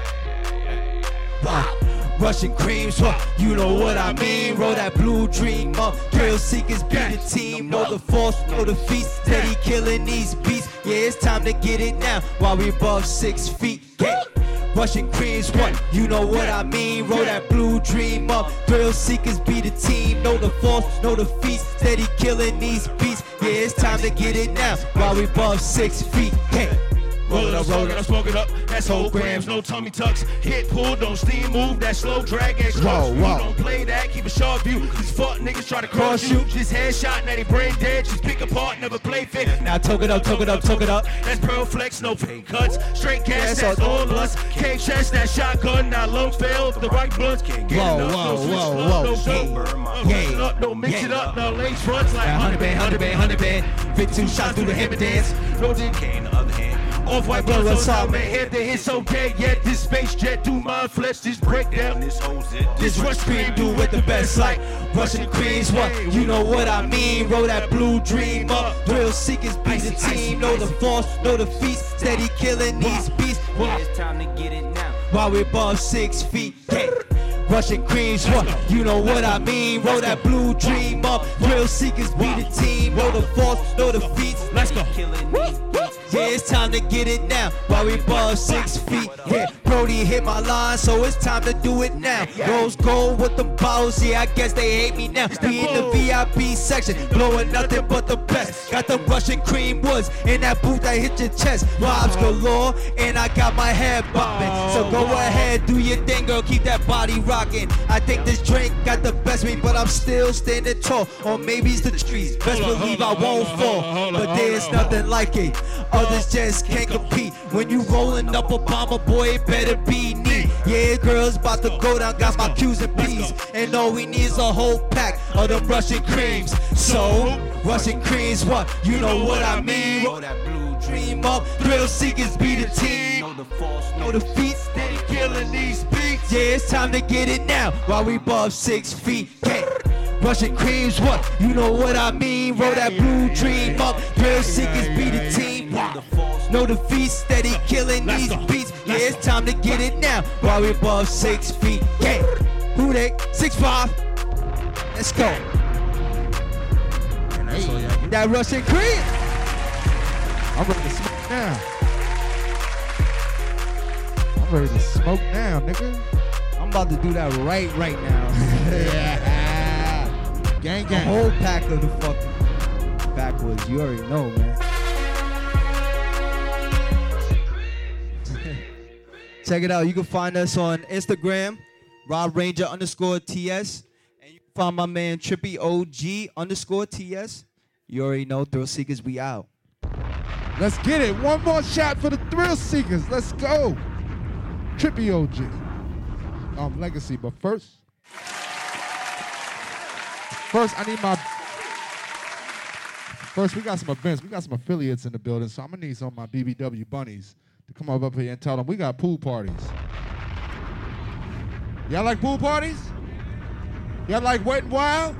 Uh, Russian creams, huh? You know what I mean. Roll that blue dream up. Thrill seekers be the team. Know the force, know the feast. Steady killing these beats. Yeah, it's time to get it now while we above six feet. Yeah. Russian creams, what? You know what I mean. Roll that blue dream up. Thrill seekers be the team. Know the force, know the feast. Steady killing these beats. Yeah, it's time to get it now while we above six feet. Yeah. Roll it up, roll it up, smoke it up. That's whole grams, no tummy tucks. Hit, pull, don't steam, move. That slow drag, X Whoa, whoa. You don't play that, keep a sharp view. These fuck niggas try to cross you. Just headshot, now they brain dead. Just pick apart, never play fit. Now toke it up, toke it up, toke it up. That's pearl flex, no pain cuts. Straight gas, that's all us. Can't chest that shotgun, now lung fail. If the right blunts can't get Whoa, enough. whoa, No switch whoa, club, whoa. no dope. Yeah, Up, up, don't mix yeah. it up. Now lace fronts like one hundred band, one hundred band, one hundred band. fifty-two shots through the hammer dance. No dick, on the other hand. Off-white blood, so solid, man, head to hit so dead yet. This space jet do mind flesh, this breakdown, this whole zit. This rush cream do with the best like Russian creams, what? You know what I mean. Roll that blue dream up. Thrill seekers be the team. Know the force, know the feast. Steady killing these beats. Yeah, it's time to get it now. While we above six feet. Yeah. Russian creams, what? You know what I mean. Roll that blue dream up. Thrill seekers be the team. Know the force, know the feats. Let's go. Killing these beats. Yeah, it's time to get it now while we above six feet. Yeah, Brody hit my line, so it's time to do it now. Rose gold with them bottles, yeah, I guess they hate me now. Be in the V I P section, blowing nothing but the best. Got the Russian cream woods in that booth that hit your chest. Vibes galore, and I got my head bumping. So go ahead, do your thing, girl, keep that body rocking. I think this drink got the best of me, but I'm still standing tall. Or maybe it's the streets, best believe I won't fall. But there's nothing like it. Others just can't compete. When you rolling up a bomber, boy, it better be neat. Yeah, girls about to go down, got my Q's and P's. And all we need is a whole pack of them Russian creams. So, Russian creams, what? You know what I mean. Roll that blue dream up. Thrill seekers be the team. Know the force, know the feet. Steady killing these beats. Yeah, it's time to get it now while we above six feet. Yeah. Russian creams, what? You know what I mean. Roll that blue dream up. Thrill seekers be the team. Know the feast, steady killing these beats. Yeah, it's time to get it now while we above six feet. Yeah. Who they? Six five. Let's go. Hey, that Russian cream. I'm ready to smoke now. I'm ready to smoke now, nigga. I'm about to do that right, right now. Yeah. Gang, gang. A whole pack of the fucking backwoods. You already know, man. Check it out. You can find us on Instagram, Rob Ranger underscore T S. And you can find my man Trippy O G underscore T S. You already know, Thrill Seekers, we out. Let's get it. One more shot for the Thrill Seekers. Let's go. Trippy O G. Um, Legacy, but first, first I need my, first we got some events. We got some affiliates in the building, so I'm gonna need some of my B B W bunnies to come up, up here and tell them we got pool parties. Y'all like pool parties? Y'all like Wet n Wild?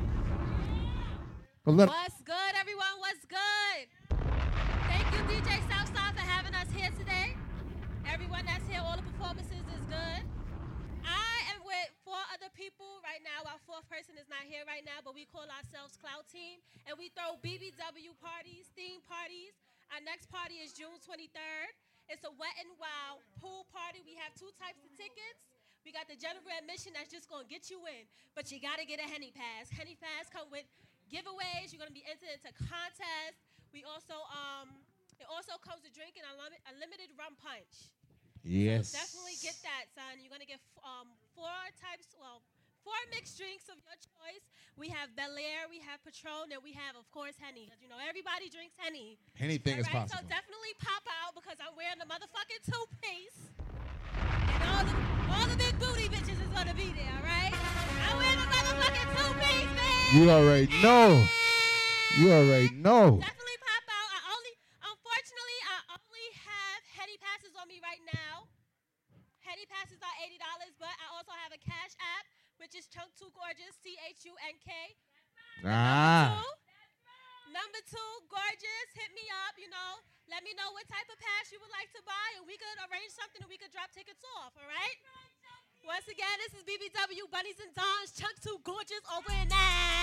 But let What's good, everyone? What's good? Thank you, D J Southside, for having us here today. Everyone that's here, all the performances is good. I am with four other people right now. Our fourth person is not here right now, but we call ourselves Cloud Team, and we throw B B W parties, theme parties. Our next party is June twenty-third. It's a Wet n Wild pool party. We have two types of tickets. We got the general admission that's just gonna get you in, but you gotta get a Henny Pass. Henny Pass come with giveaways. You're gonna be entered into contests. We also, um, it also comes with drinking a, lim- a limited rum punch. Yes. So definitely get that, son. You're gonna get um, four types, well, four mixed drinks of your choice. We have Bel Air, we have Patron, and we have, of course, Henny. You know, everybody drinks Henny. Anything is All right, possible. so definitely pop out because I'm wearing the motherfucking two-piece. And all the, all the big booty bitches is gonna be there, all right? I'm wearing the motherfucking two-piece, man. You already know. You already know. Definitely pop out. I only, unfortunately, I only have Henny Passes on me right now. Henny Passes are eighty dollars, but I also have a cash app, which is Chunk two Gorgeous, C H U N K. Ah. Number two, number two, Gorgeous, hit me up, you know. Let me know what type of pass you would like to buy, and we could arrange something and we could drop tickets off, all right? Once again, this is B B W, Bunnies and Dons, Chunk two Gorgeous, over and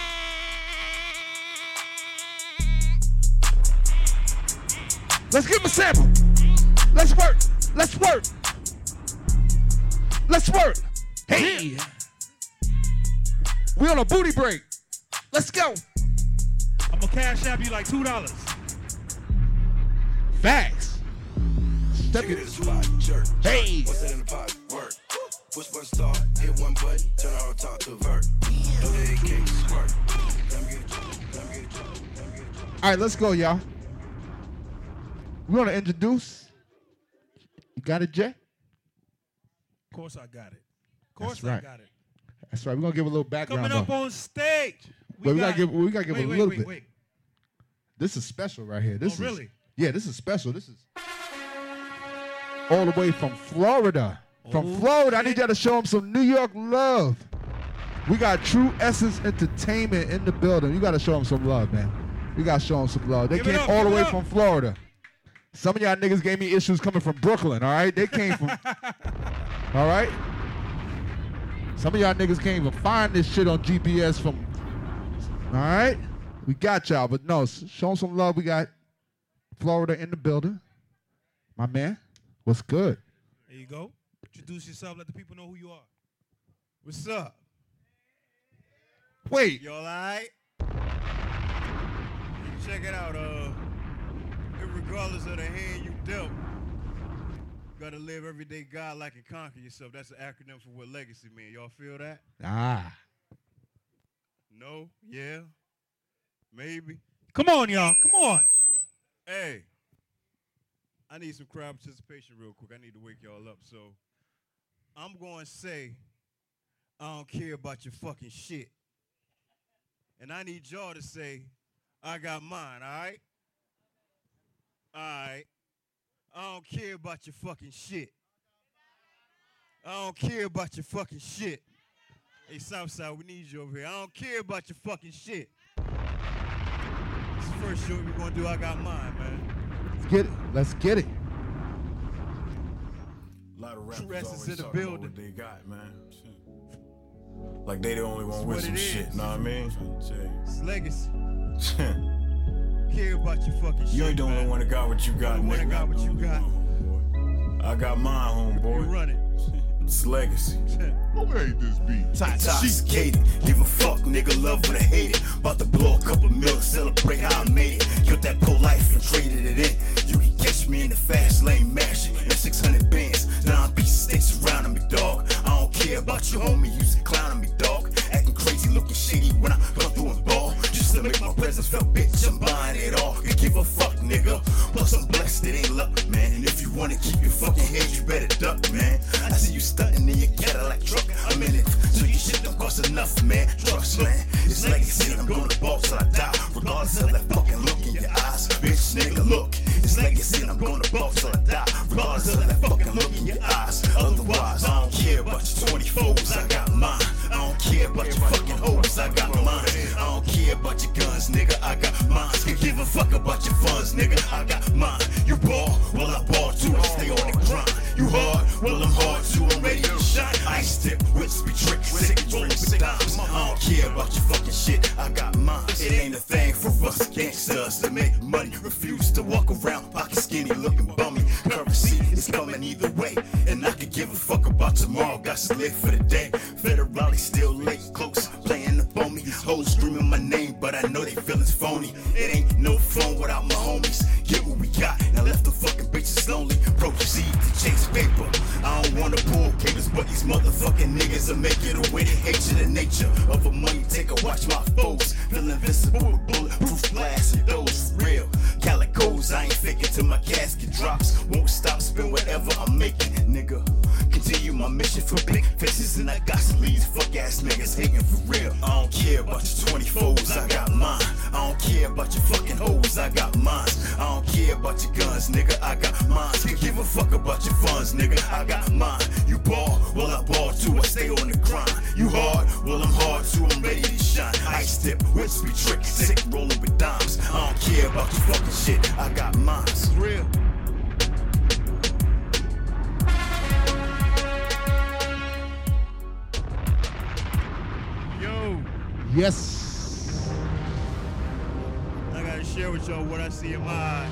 Let's give him a sample. Let's work. Let's work. Let's work. Hey. We on a booty break. Let's go. I'm gonna cash app you like two dollars. Facts. Step it. Hey. What's that in the pot? Work. Push button start, hit one button, turn our talk to vert. Do the A K squirt. All right, let's go, y'all. We want to introduce. You got it, Jay? Of course I got it. Of course That's right. I got it. That's right. We're gonna give a little background. Coming up though. on stage. Wait, we gotta give. We gotta give wait, a wait, little wait, bit. Wait. This is special right here. This Oh, is really? Yeah, this is special. This is all the way from Florida. From Oh, Florida, I need y'all to show them some New York love. We got True Essence Entertainment in the building. You gotta show them some love, man. We gotta show them some love. They Give it came up, all the give it way up. from Florida. Some of y'all niggas gave me issues coming from Brooklyn, all right? They came from, all right? Some of y'all niggas can't even find this shit on G P S from, all right? We got y'all, but no, s- show them some love. We got Florida in the building. My man, what's good? There you go. Introduce yourself. Let the people know who you are. What's up? Wait. You all right? Check it out. Uh, regardless of the hand you dealt, you gotta live every day God like and conquer yourself. That's an acronym for what legacy mean. Y'all feel that? Ah. No? Yeah? Maybe? Come on, y'all. Come on. Hey, I need some crowd participation real quick. I need to wake y'all up. So I'm going to say, I don't care about your fucking shit. And I need y'all to say, I got mine, all right? All right. I don't care about your fucking shit. I don't care about your fucking shit. Hey, Southside, we need you over here. I don't care about your fucking shit. This is the first show we're going to do. I got mine, man. Let's get it. Let's get it. A lot of True rappers Essence always in the talking about building. what they got, man. Shit. Like they the only one It's with what some it shit, is. know what I mean? It's legacy. Care about your fucking shit. You ain't the only one that got what you got, The one that nigga. got what you got. I got mine, homeboy. You run it. It's legacy. Who made this beat? Intoxicated, give a fuck, nigga, love when I hate it. About to blow a couple mil, celebrate how I made it. Killed that pro life and traded it in. You can catch me in the fast lane, mashing in six hundred bands. Now I'm piece of sticks surrounding me, dog. I don't care about your homie, you clowning me, dog. Acting crazy, looking shady when I come through and ball. Just to make my presence felt, bitch. ball till I die. Regardless of that fucking look in your eyes. Bitch, nigga, look. It's legacy and I'm gonna ball till I die. Regardless of that fucking look in your eyes. Otherwise, I don't care about your twenty-fours, I got mine. I don't care about your fucking hoes, I got mine. I don't care about your guns, nigga, I got mine. Can't give a fuck about your funds, nigga, I got mine. You ball, well I ball too, I stay on the grind. You hard, well I'm hard too, I'm ready to shine. Ice tip, whips be trick, sick, rolling with dimes. I don't care about your fucking shit, I got mine. It ain't a thing for us gangsters to make money. Refuse to walk around pocket skinny, looking bummy. Currency is coming either way, and I could give a fuck about tomorrow. Got to live for the day. Federale still late, close, playing up on me. Hoes screaming my name, but I know they feelings phony. It ain't no fun without my homies. Get what we got, now left the fucking bitches lonely. Proceed to chase paper. I don't wanna pull capers, but these motherfucking niggas will make it away. They hate you, the nature of a money taker. Watch my foes, feel invincible with bulletproof glass and those real calicos. I ain't faking till my casket drops. Won't stop, spin whatever I'm making, nigga. Continue my mission for big faces, and I got some leads. Fuck ass niggas hating for real. I don't care about your twenty-fours, I got mine. I don't care about your fucking hoes, I got mine. I don't care about your guns, nigga, I got mine. Can't give a fuck about your funds, nigga, I got mine. You ball, well I ball too, I stay on the grind. You hard, well I'm hard too, I'm ready to shine. Ice tip, whips be tricky, sick, rolling with dimes. I don't care about your fucking shit, I got mine. It's real. Yes. I gotta share with y'all what I see in my eyes.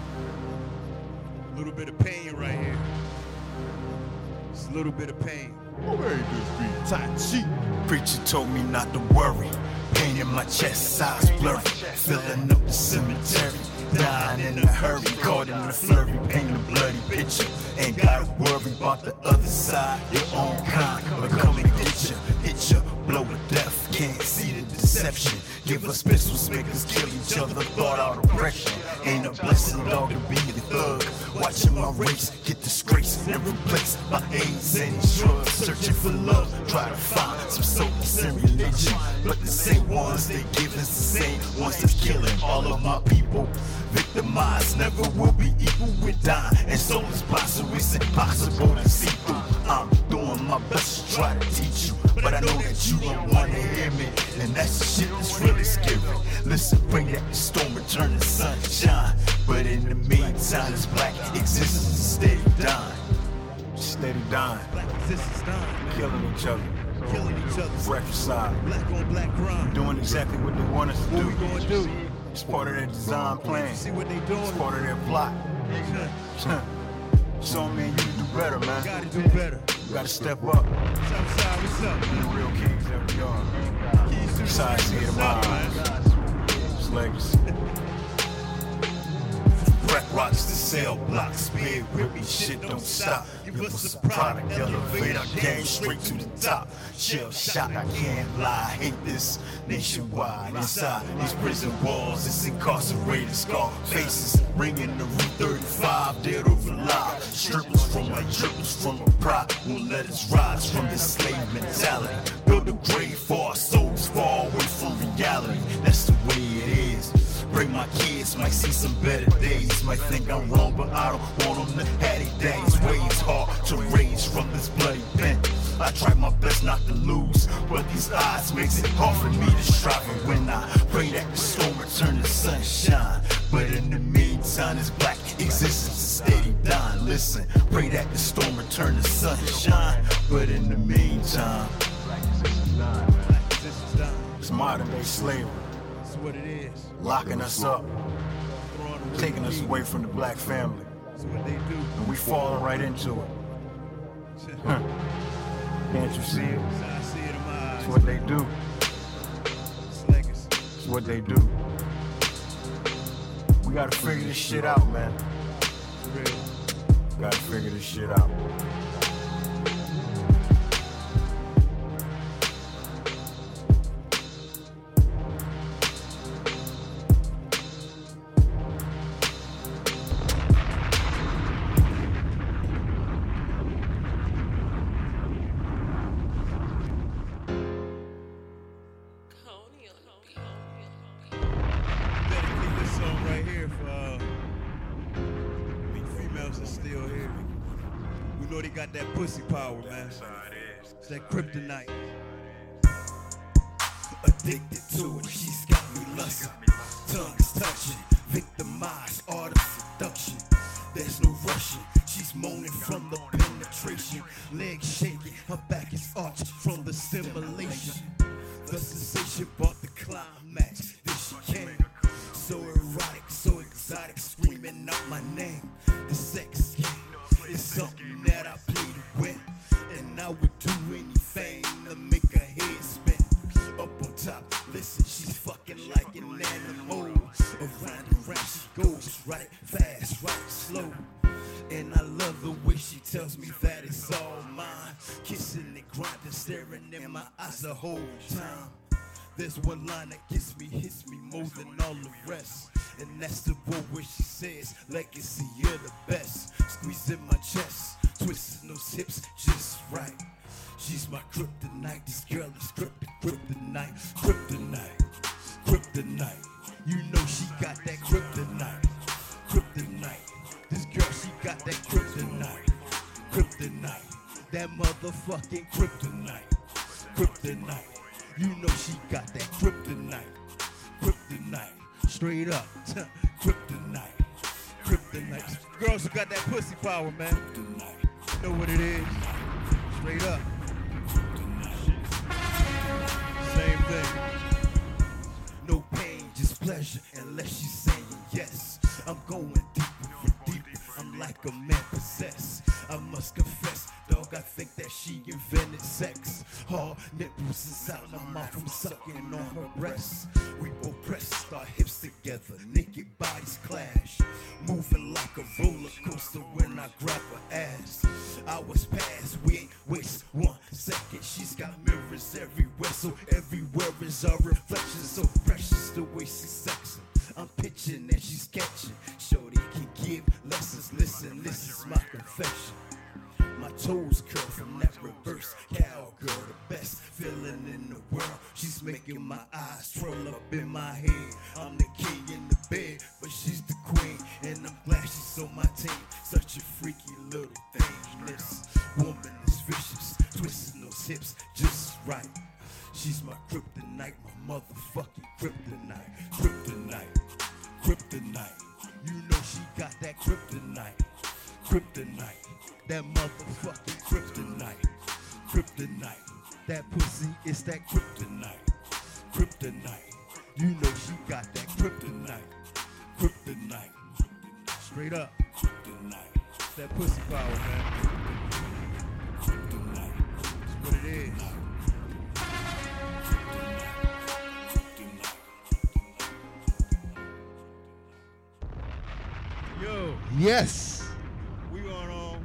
A little bit of pain right here. Just a little bit of pain. Who made this beat? Tai Chi. Preacher told me not to worry. Pain in my chest, eyes blurry. Filling up the cemetery. Dying in a hurry. Caught in the flurry. Paint a bloody picture. Ain't gotta worry about the other side. Your own kind. But come and get you. Hit you. Blow of death. Can't see the deception. Give us pistols, make us kill each other. Thought out oppression. Ain't a blessing, dog, to be a thug. Watching my race get disgraced and replaced by AIDS and drugs. Searching for love, try to find some solace in religion. But the same ones they give us the same ones that's killing all of my people. Victimized never will be equal with dying. And soul is blind, so it's impossible to see through. I'm doing my best to try to teach you, but I know that you don't want to hear me. And that's the shit that's really scary. Listen, bring that the storm, return to sunshine. But in the meantime, it's black existence steady dying. Steady dying. Black existence dying. Killing each other. Killing each other. Fratricide. Black on black crime. Doing exactly what they want us to what do. What we gonna do? It's part of their design plan. See what they doing? It's part of their plot. So man, you can do better, man. Gotta do better. You gotta step up. Southside, what's up? Be the real kings that we are. Keys to the Side see it man. It's legacy. Crack rocks to cell blocks, big whippy shit don't stop. Give us a product, elevate our game straight to the top. Shell shot, I can't lie, hate this nationwide. Inside these prison walls, it's incarcerated scar faces, ringing the Route thirty-five, dead or alive. Strippers from my trippers from a pride, won't let us rise from this slave mentality. Build a grave for our souls, far away from reality. That's the way it is. Pray my kids might see some better days. Might think I'm wrong, but I don't want them to have their days. Waves hard to raise from this bloody pen. I try my best not to lose, but these odds makes it hard for me to strive. And when I pray that the storm return to sunshine, but in the meantime, this black existence is steady dying. Listen, pray that the storm return to sunshine, but in the meantime, black existence dying. Black existence dying. It's modern day slavery. That's what it is. Locking us up, taking us away from the black family. That's what they do. And we falling right into it. Huh. Can't you see it? I see it in my eyes. It's what they do. It's legacy. It's what they do. We gotta figure this shit out, man. For real. Gotta figure this shit out. We know they got that pussy power, man. It's that kryptonite. Addicted to it, she's got me lusting. Tongues touching, victimized, art of seduction. There's no rushing, she's moaning from the penetration. Legs shaking, her back is arched from the stimulation. The sensation brought the climax, then she came. So erotic, so exotic, screaming out my name. The sex game is something that I played with, and I would do anything to make her head spin. Up on top, listen, she's fucking like an animal. Around and round she goes, right fast, right slow. And I love the way she tells me that it's all mine. Kissing and grinding, staring in my eyes the whole time. There's one line that gets me, hits me more than all the rest. And that's the one where she says, legacy, you're the best. Squeezing my chest, twisting those hips just right. She's my kryptonite, this girl is krypton, kryptonite, kryptonite, kryptonite. You know she got that kryptonite, kryptonite. This girl, she got that kryptonite, kryptonite. That motherfucking kryptonite, kryptonite. You know she got that kryptonite, kryptonite. Straight up, kryptonite, kryptonite. Girls who got that pussy power, man. Kryptonite. You know what it is. Straight up. Same thing. No pain, just pleasure, unless she's saying yes. I'm going deeper for deeper. I'm like a man possessed. I must confess, dog, I think that she invented sex. Hard nipples inside my mouth from sucking on her breasts. We both press our hips together, naked bodies clash. Moving like a roller coaster when I grab her ass. Hours pass, we ain't waste one second. She's got mirrors everywhere, so everywhere is our reflection. So precious the way she's sexing. I'm pitching and she's catching. Shorty can give lessons. Listen, this is my confession. My toes curl from that reverse cowgirl, the best feeling in the world. She's making my eyes twirl up in my head. I'm the king in the bed, but she's the queen, and I'm glad she's on my team. Such a freaky little thing. This woman is vicious, twisting those hips just right. She's my kryptonite, my motherfucking kryptonite, kryptonite, kryptonite. You know she got that kryptonite, kryptonite. That motherfucking kryptonite, kryptonite. That pussy is that kryptonite, kryptonite. You know she got that kryptonite, kryptonite. Straight up. Kryptonite. That pussy power, man. Kryptonite. That's what it is. Yo. Yes. We going on.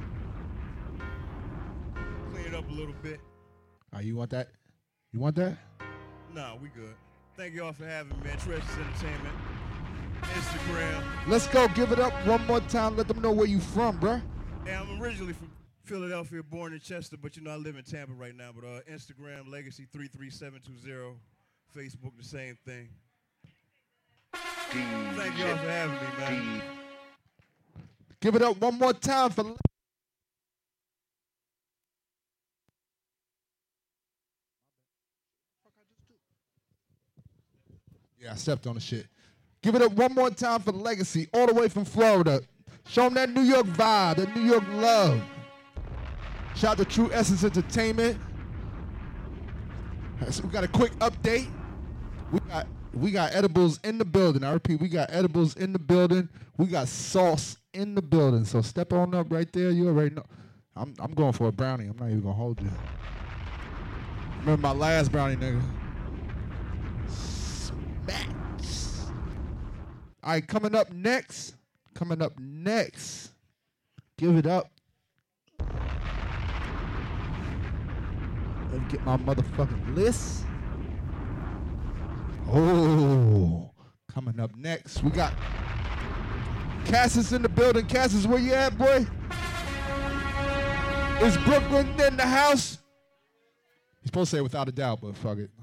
Clean it up a little bit. Oh, you want that? You want that? Nah, we good. Thank y'all for having me, man. Treasures Entertainment. Instagram. Let's go. Give it up one more time. Let them know where you from, bruh. Hey, I'm originally from Philadelphia, born in Chester, but you know I live in Tampa right now. But uh, Instagram, Legacy three three seven two zero. Facebook, the same thing. Thank y'all for having me, man. Give it up one more time for. Yeah, I stepped on the shit. Give it up one more time for Legacy, all the way from Florida. Show them that New York vibe, that New York love. Shout out to True Essence Entertainment. So we got a quick update. We got we got edibles in the building. I repeat, we got edibles in the building. We got sauce in the building. So step on up right there. You already know. I'm I'm going for a brownie. I'm not even gonna hold you. Remember my last brownie, nigga. Smacks. All right, coming up next. Coming up next. Give it up. Let me get my motherfucking list. Oh, coming up next, we got Cassius in the building. Cassius, where you at, boy? Is Brooklyn in the house? He's supposed to say without a doubt, but fuck it.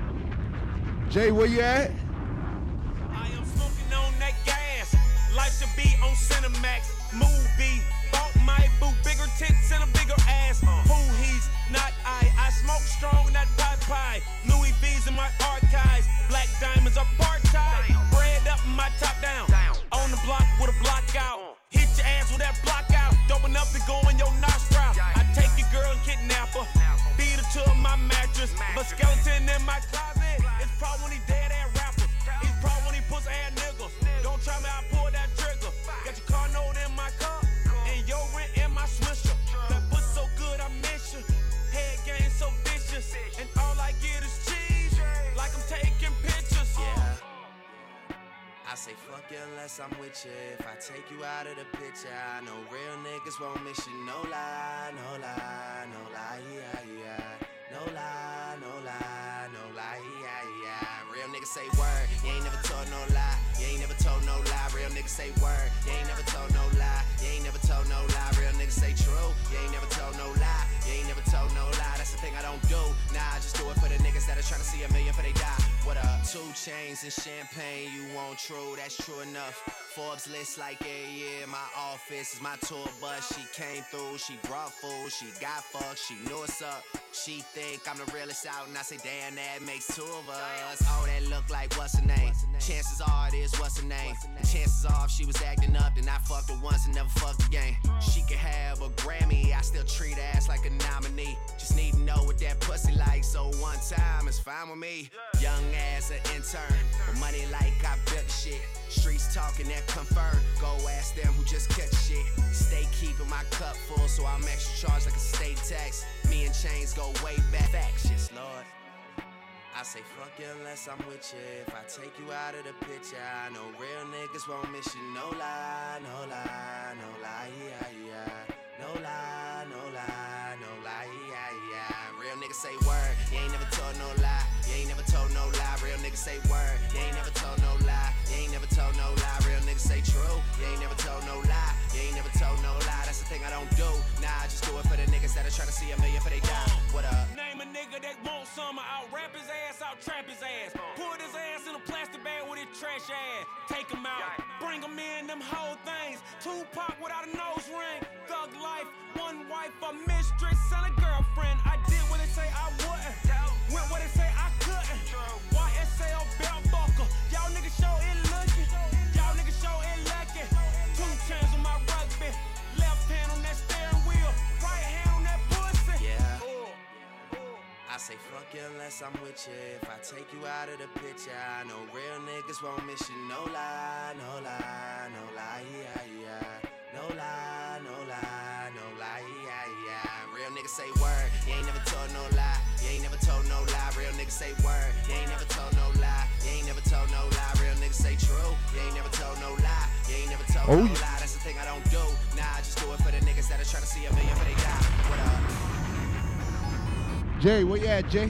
Jay, where you at? I am smoking on that gas. Life's a be on Cinemax. Movie, bought my boo, bigger tits and a bigger ass. Who he's not I. I smoke strong, not pie pie. Louis V's in my archives. Black diamonds are part-time. Bread up and my top down. On the block with a block out. Hit your ass with that block out. Open up and go in your nostril. I take your girl and kidnap her. Feed her to my mattress. But skeleton in my closet. It's probably when he dead ass rapper. It's probably when he pussy ass niggas. Don't try me, I pull that trigger. Got your car note in my car. And your rent in my swisher. That pussy so good I miss you. Head game so vicious. And all I get is cheese. Like I'm taking pictures. Yeah. I say fuck you unless I'm with you. If I take you out of the picture, I know real niggas won't miss you. No lie, no lie, no lie, yeah, yeah. No lie, no lie, no lie, yeah, yeah. Real niggas say word, you ain't never told no lie. You ain't never told no lie. Real niggas say word, you ain't never told no lie. You ain't never told no lie. Real niggas say true, you ain't never told no lie. You ain't never told no lie. That's the thing I don't do. Nah, I just do it for the niggas that are trying to see a million for they die. What up? Two chains and champagne, you want true, that's true enough. Forbes list like yeah, yeah, my office is my tour bus. She came through, she brought food, she got fucked, she knew what's up. She think I'm the realest out, and I say damn, that makes two of us. Oh, that look like what's her name? Chances are it is what's her name. And chances are if she was acting up, then I fucked her once and never fucked again. She could have a Grammy, I still treat her ass like a nominee. Just need to know what that pussy like, so one time it's fine with me. Young ass an intern, with money like I built shit. Streets talking that confirm. Go ask them who just catch shit. Stay keeping my cup full, so I'm extra charged like a state tax. Me and Chains go way back. Facts, yes, Lord. I say fuck you unless I'm with you. If I take you out of the picture, I know real niggas won't miss you. No lie, no lie, no lie, yeah, yeah. No lie, no lie, no lie, yeah, yeah. Real niggas say word, you ain't never told no lie. You ain't never told no lie. Real niggas say word, you ain't never told no lie. You ain't never told no lie. Real niggas say true, you ain't never told no lie. You ain't never told no lie. That's the thing I don't do. Nah, I just do it for the niggas that are trying to see a million for they die. What up? Name a nigga that wants summer, out rap his ass, out trap his ass. Put his ass in a plastic bag with his trash ass. Take him out, bring him in, them whole things. Tupac without a nose ring. Thug life, one wife, a mistress, and a girlfriend. I did what they say I wouldn't. Went what they say I couldn't. Y S L belt buckle. Y'all niggas show it looking. Y'all niggas show it lucky. Two chains on my rugby. Left hand on that steering wheel. Right hand on that pussy. Yeah. I say fuck you unless I'm with you. If I take you out of the picture, I know real niggas won't miss you. No lie, no lie, no lie, yeah, yeah. No lie, no lie, no lie, yeah, yeah. Real niggas say word, you ain't never told no lie. You ain't never told no lie. Real niggas say word, you ain't never told no lie. You ain't never told no lie. Real niggas say true, you ain't never told no lie. You ain't never told Oh, no yeah. lie. That's the thing I don't do. Nah, I just do it for the niggas that are trying to see a million for they die. What up? Jay, where you at, Jay?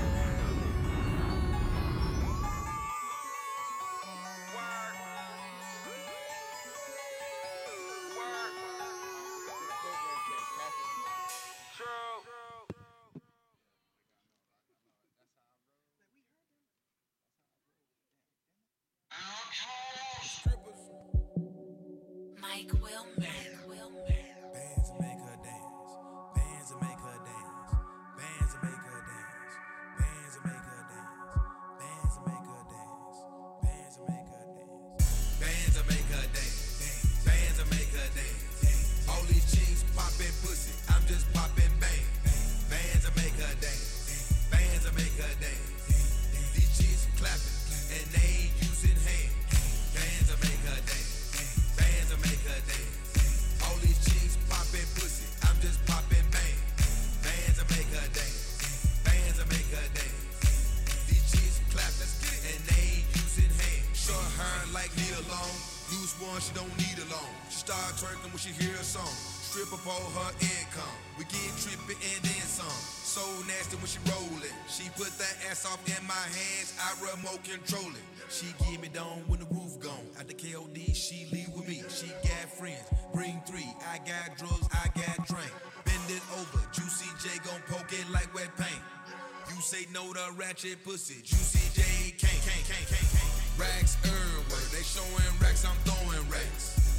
Mike Wilmer. Bands that make her dance. Bands that make her dance. Bands that make her dance. Bands that make her dance. Bands that make her dance. Bands that make her dance. Bands that make her dance. Bands that make her dance. All these chicks popping pussy. I'm just popping bang. Bands that make her dance. Bands that make her dance. These chicks clapping and they ain't using hands. Bands that make her dance. Bands that make her dance. All these chicks popping pussy. I'm just popping bang. Bands that make her dance. Bands that make her dance. These chicks clapping and they ain't using hands. Short hair like Neil Long. Use one, she don't need a loan. She start twerking when she hear a song. Strip up all her income. We get trippy and then some. So nasty when she rollin'. She put that ass off in my hands. I remote control it. She give me down when the roof gone. At the K O D, she leave with me. She got friends. Bring three. I got drugs. I got drink. Bend it over. Juicy J gon' poke it like wet paint. You say no to ratchet pussy. Juicy J can't, can't, can't, can't, can't. Racks everywhere. They showing racks. I'm throwing racks.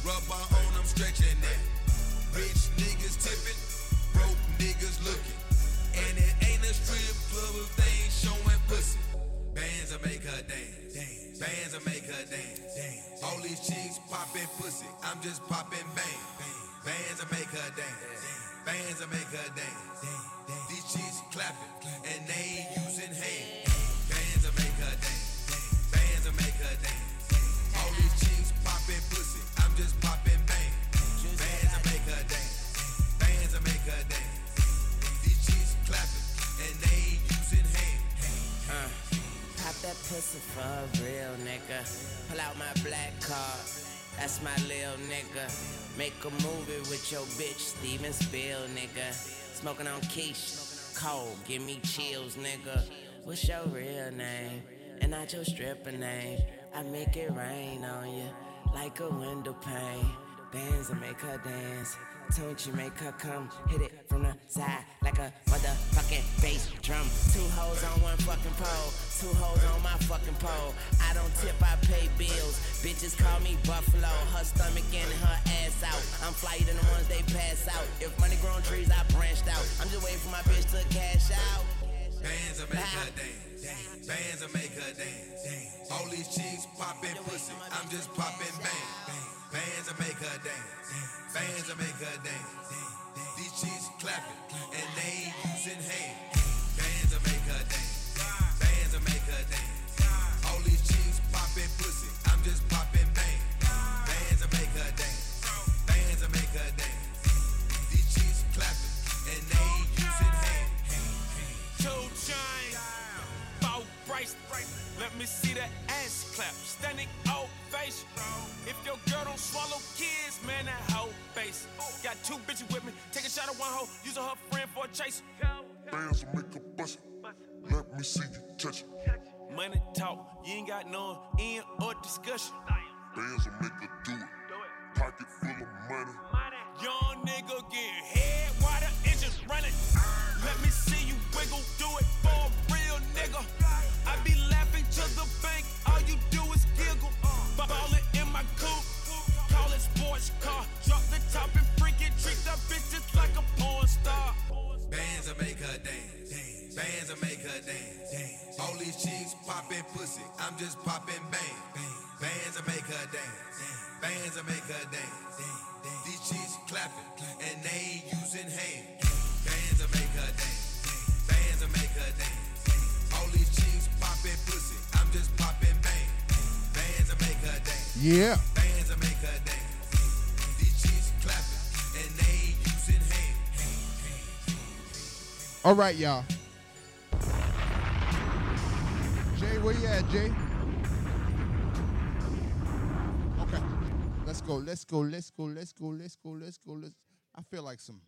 Rubber on, I'm stretching that. Rich niggas tipping, broke niggas looking. And it ain't a strip club if they ain't showing pussy. Bands will make her dance. Bands will make her dance. All these chicks popping pussy. I'm just popping bang. Bands will make her dance. Bands will make her dance. These chicks clapping and they ain't using hands. Bands will make her dance. Bands will make her dance. All these chicks popping pussy. I'm just popping bang. Bands will make her dance. Bands will make her dance. These chicks clapping and they ain't using hands. Uh, pop that pussy for a real nigga. Pull out my black card. That's my lil' nigga. Make a movie with your bitch, Steven Spiel, nigga. Smoking on quiche, cold, give me chills, nigga. What's your real name? And not your stripper name. I make it rain on you like a window pane. Bands that make her dance. Don't you make her come, hit it from the side like a motherfucking bass drum. Two hoes on one fucking pole, two hoes on my fucking pole. I don't tip, I pay bills. Bitches call me Buffalo, her stomach in and her ass out. I'm flyer than the ones they pass out. If money grown trees, I branched out. I'm just waiting for my bitch to cash out. Bands will make her dance. Bands will make her dance. All these chicks popping pussy. I'm just popping bang. Bands will make her dance. Bands will make her dance. These chicks clapping and they ain't using hands. Bands will make her dance. Bands will make her dance. All these chicks popping pussy. I'm just popping bang. Bands will make her dance. Bands will make her dance. These chicks clapping and they ain't using hands. Two chain, four brace. Let me see that ass clap. Standing ovation. If your girl don't swallow kids, man, that hoe face. Got two bitches with me. Take a shot at one hoe. Using her friend for a chase. Bands will make her bust it. Let me see you touch it. Money talk. You ain't got no end or discussion. Bands will make her do it. Pocket full of money. Young nigga get head while the engine's running. Let me see you wiggle, do it for a real nigga. I be laughing to the bank, all you do is giggle. Ballin' in my coupe, call it sports car. Drop the top and freak it, treat that bitch just like a porn star. Bands will make her dance. Bands will make her dance. All these chicks popping pussy. I'm just popping bang. Bands will make her dance. Bands will make her dance. These chicks clapping and they ain't using hands. Bands will make her dance. Bands will make her dance. All these chicks popping pussy. I'm just popping bang. Bands will make her dance. Yeah. Bands will make her dance. These chicks clapping and they ain't using hands. All right, y'all. Jay, where you at, Jay? Okay. Let's go, let's go, let's go, let's go, let's go, let's go, let's I feel like some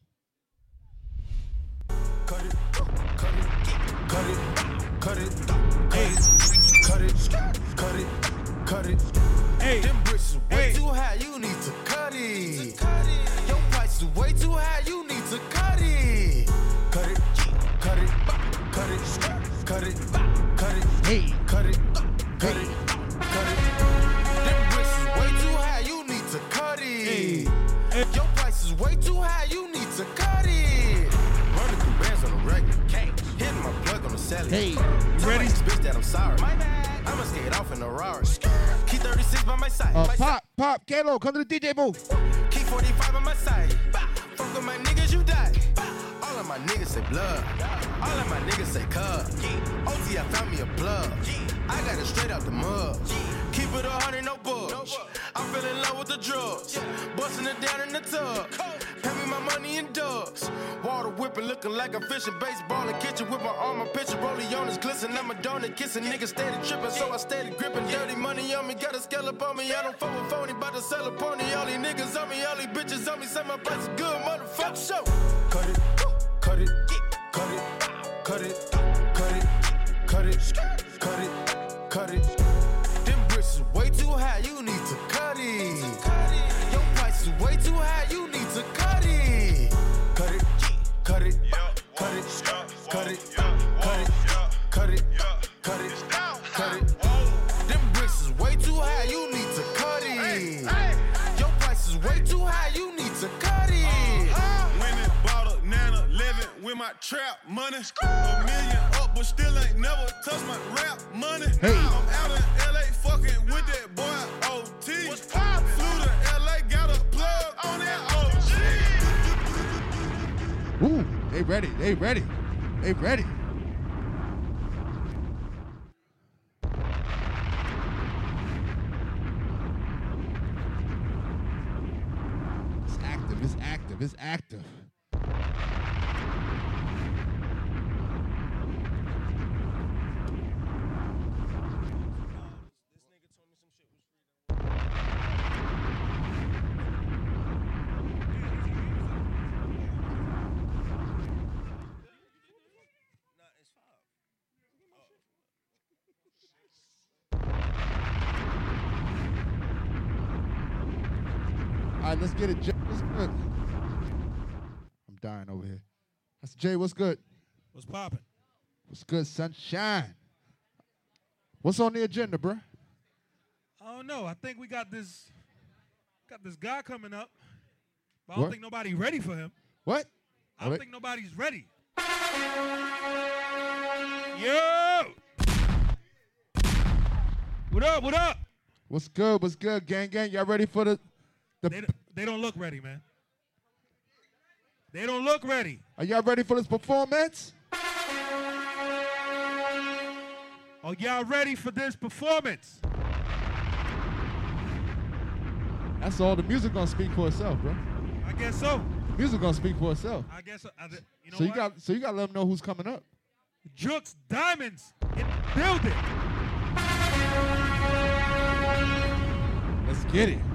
Cut it, cut it, cut it, cut it, hey, cut it, cut it, cut it. Hey, them bricks is way too high, you need to cut it. Your price is way too high, you need to cut it. Cut it, cut it, cut it, cut it, cut it, hey, cut it, cut it, cut it. Them bricks is way too high, you need to cut it. Your price is way too high, you need to cut it. Running through bands on the regular. Hitting my plug on the celly. Hey, you ready? Bitch that I'm sorry. I'ma skate off in a Rari. Key thirty-six by my side. Uh, pop, pop, Kalo, come to the D J booth. Key forty-five on my side. Fuck with my niggas, you die. All of my niggas say blood. All of my niggas say cuz. O T, I found me a plug. I got it straight out the mud. Keep it a hundred, no budge. I fell in love with the drugs. Busting it down in the tub. Pay me my money in dubs. Water whipping, looking like I'm fishing. Baseball in kitchen with my arm, my picture. Rollie on his glisten. I'm a donut kissing. Niggas steady tripping, so I steady gripping. Dirty money on me, got a scallop on me. I don't fuck with phony, bout to sell a pony. All these niggas on me, all these bitches on me. Say my price is good, motherfucker. So cut it, cut it, cut it, cut it, cut it, cut it, cut it, cut it. Them bricks is way too high, you need to cut it. Your price is way too high, you need to cut it. Cut it, cut it, cut it, cut it, cut it, cut it, cut it, cut it. Them bricks is way too high, you need to cut it. Your price is Trap money, a million up, but still ain't never touched my rap money. Hey. I'm out in L A fucking with that boy O T. What's poppin'? Flew to L A, got a plug on that O G. Ooh, they ready, they ready, they ready. It's active, it's active, it's active. All right, let's get it. Jay, what's good? I'm dying over here. That's Jay, what's good? What's poppin'? What's good, sunshine? What's on the agenda, bruh? I don't know. I think we got this got this guy coming up. But I don't What? think nobody's ready for him. What? I don't Wait. think nobody's ready. Yo! What up? What up? What's good? What's good, gang, gang? Y'all ready for the? the They, they don't look ready, man. They don't look ready. Are y'all ready for this performance? Are y'all ready for this performance? That's all. The music gonna speak for itself, bro. I guess so. The music gonna speak for itself. I guess I, you know so you what? got, so you got to let them know who's coming up. Jux Diamonds in the building. Let's get it.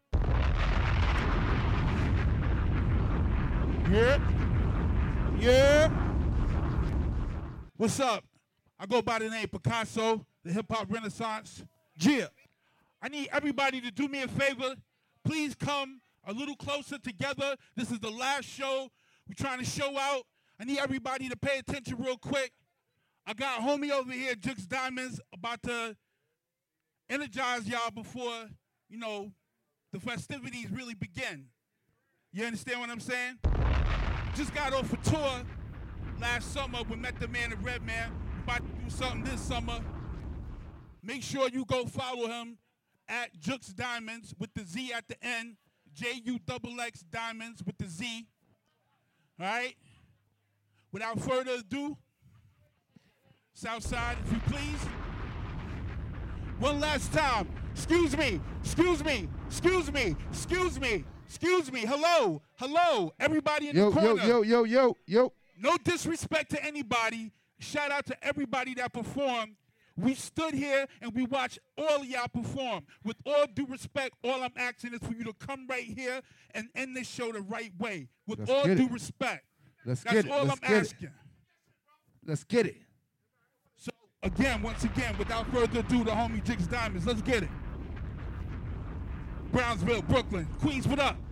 Yeah. Yeah. What's up? I go by the name Picasso, the hip hop renaissance. Yeah. I need everybody to do me a favor. Please come a little closer together. This is the last show. We're trying to show out. I need everybody to pay attention real quick. I got homie over here, Jux Diamonds, about to energize y'all before, you know, the festivities really begin. You understand what I'm saying? Just got off a tour last summer with Met the Man and Red Man. About to do something this summer. Make sure you go follow him at Jux Diamonds with the Z at the end. J U X X Diamonds with the Z. All right? Without further ado, Southside, if you please. One last time. Excuse me. Excuse me. Excuse me. Excuse me. Excuse me. Hello. Hello. Everybody in Yo, the corner. yo, yo, yo, yo, yo. No disrespect to anybody. Shout out to everybody that performed. We stood here and we watched all of y'all perform. With all due respect, all I'm asking is for you to come right here and end this show the right way. With Let's all get due it. respect. Let's That's get it. all Let's I'm get it. asking. Let's get it. So, again, once again, without further ado, the homie Jux Diamonds. Let's get it. Brownsville, Brooklyn, Queens, what up?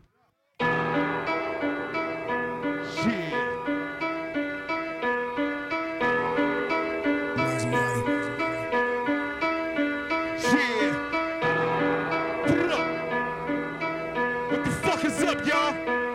Shit. Shit. Put it up. What the fuck is up, y'all?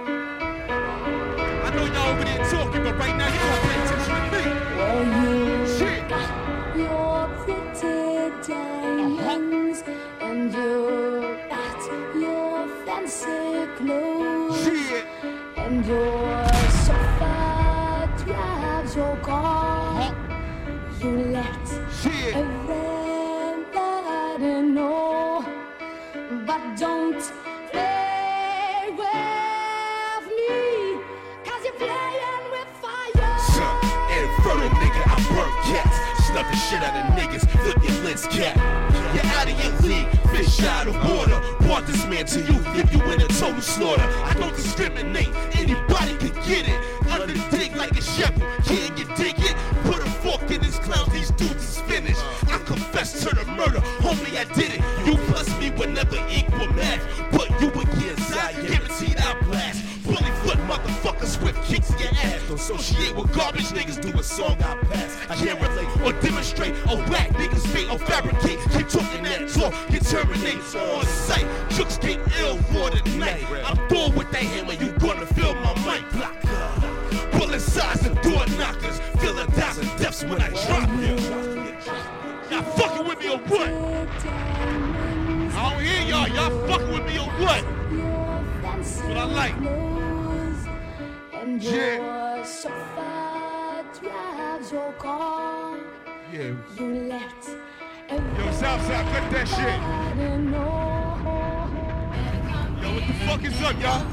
I know y'all over there talking, but right now you gonna pay attention to me. Shit. Your pretty diamonds and your at your fancy clothes Shit. and your sofa drives your car. You let Shit. everybody know, but don't play with me, 'cause you're playing with fire. Son, infertile nigga, I burn cats. Snuff the shit out of niggas, flip your lids cap. You're out of your league, fish out of water. Brought this man to you, leave you in a total slaughter. I don't discriminate, anybody can get it. Under dig like a shepherd, can you dig it? Put a fork in his clown, these dudes is finished. I confess to the murder, homie, I did it. You plus me will never equal math. Put you against I guaranteed I blast. Bully foot motherfuckers with kicks in your ass. Don't associate with garbage niggas, do a song I pass. I can't relate or demonstrate or whack niggas fake or fabricate. Keep talking that talk, get terminated on sight. Jux get ill for the night. I'm through with that hammer, you gonna feel my mic block. Bullets besides the door knockers. Feel a thousand deaths when I drop you. Y'all fucking with me or what? I don't hear y'all. Y'all fucking with me or what? That's what I like. And your sofa drives your car. Yeah. You let Yo, Southside, cut that shit. Yo, what the fuck is up, y'all?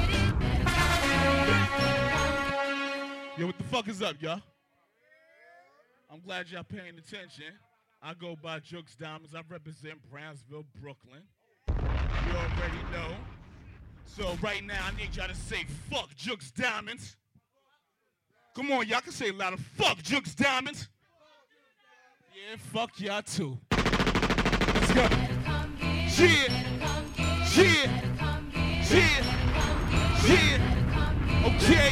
Yo, what the fuck is up, y'all? I'm glad y'all paying attention. I go by Jukes Diamonds. I represent Brownsville, Brooklyn. You already know. So right now, I need y'all to say, fuck Jukes Diamonds. Come on, y'all can say it louder. Fuck Jukes Diamonds. Yeah, fuck y'all too. Let's go. Yeah. Yeah. Yeah. Yeah. Okay.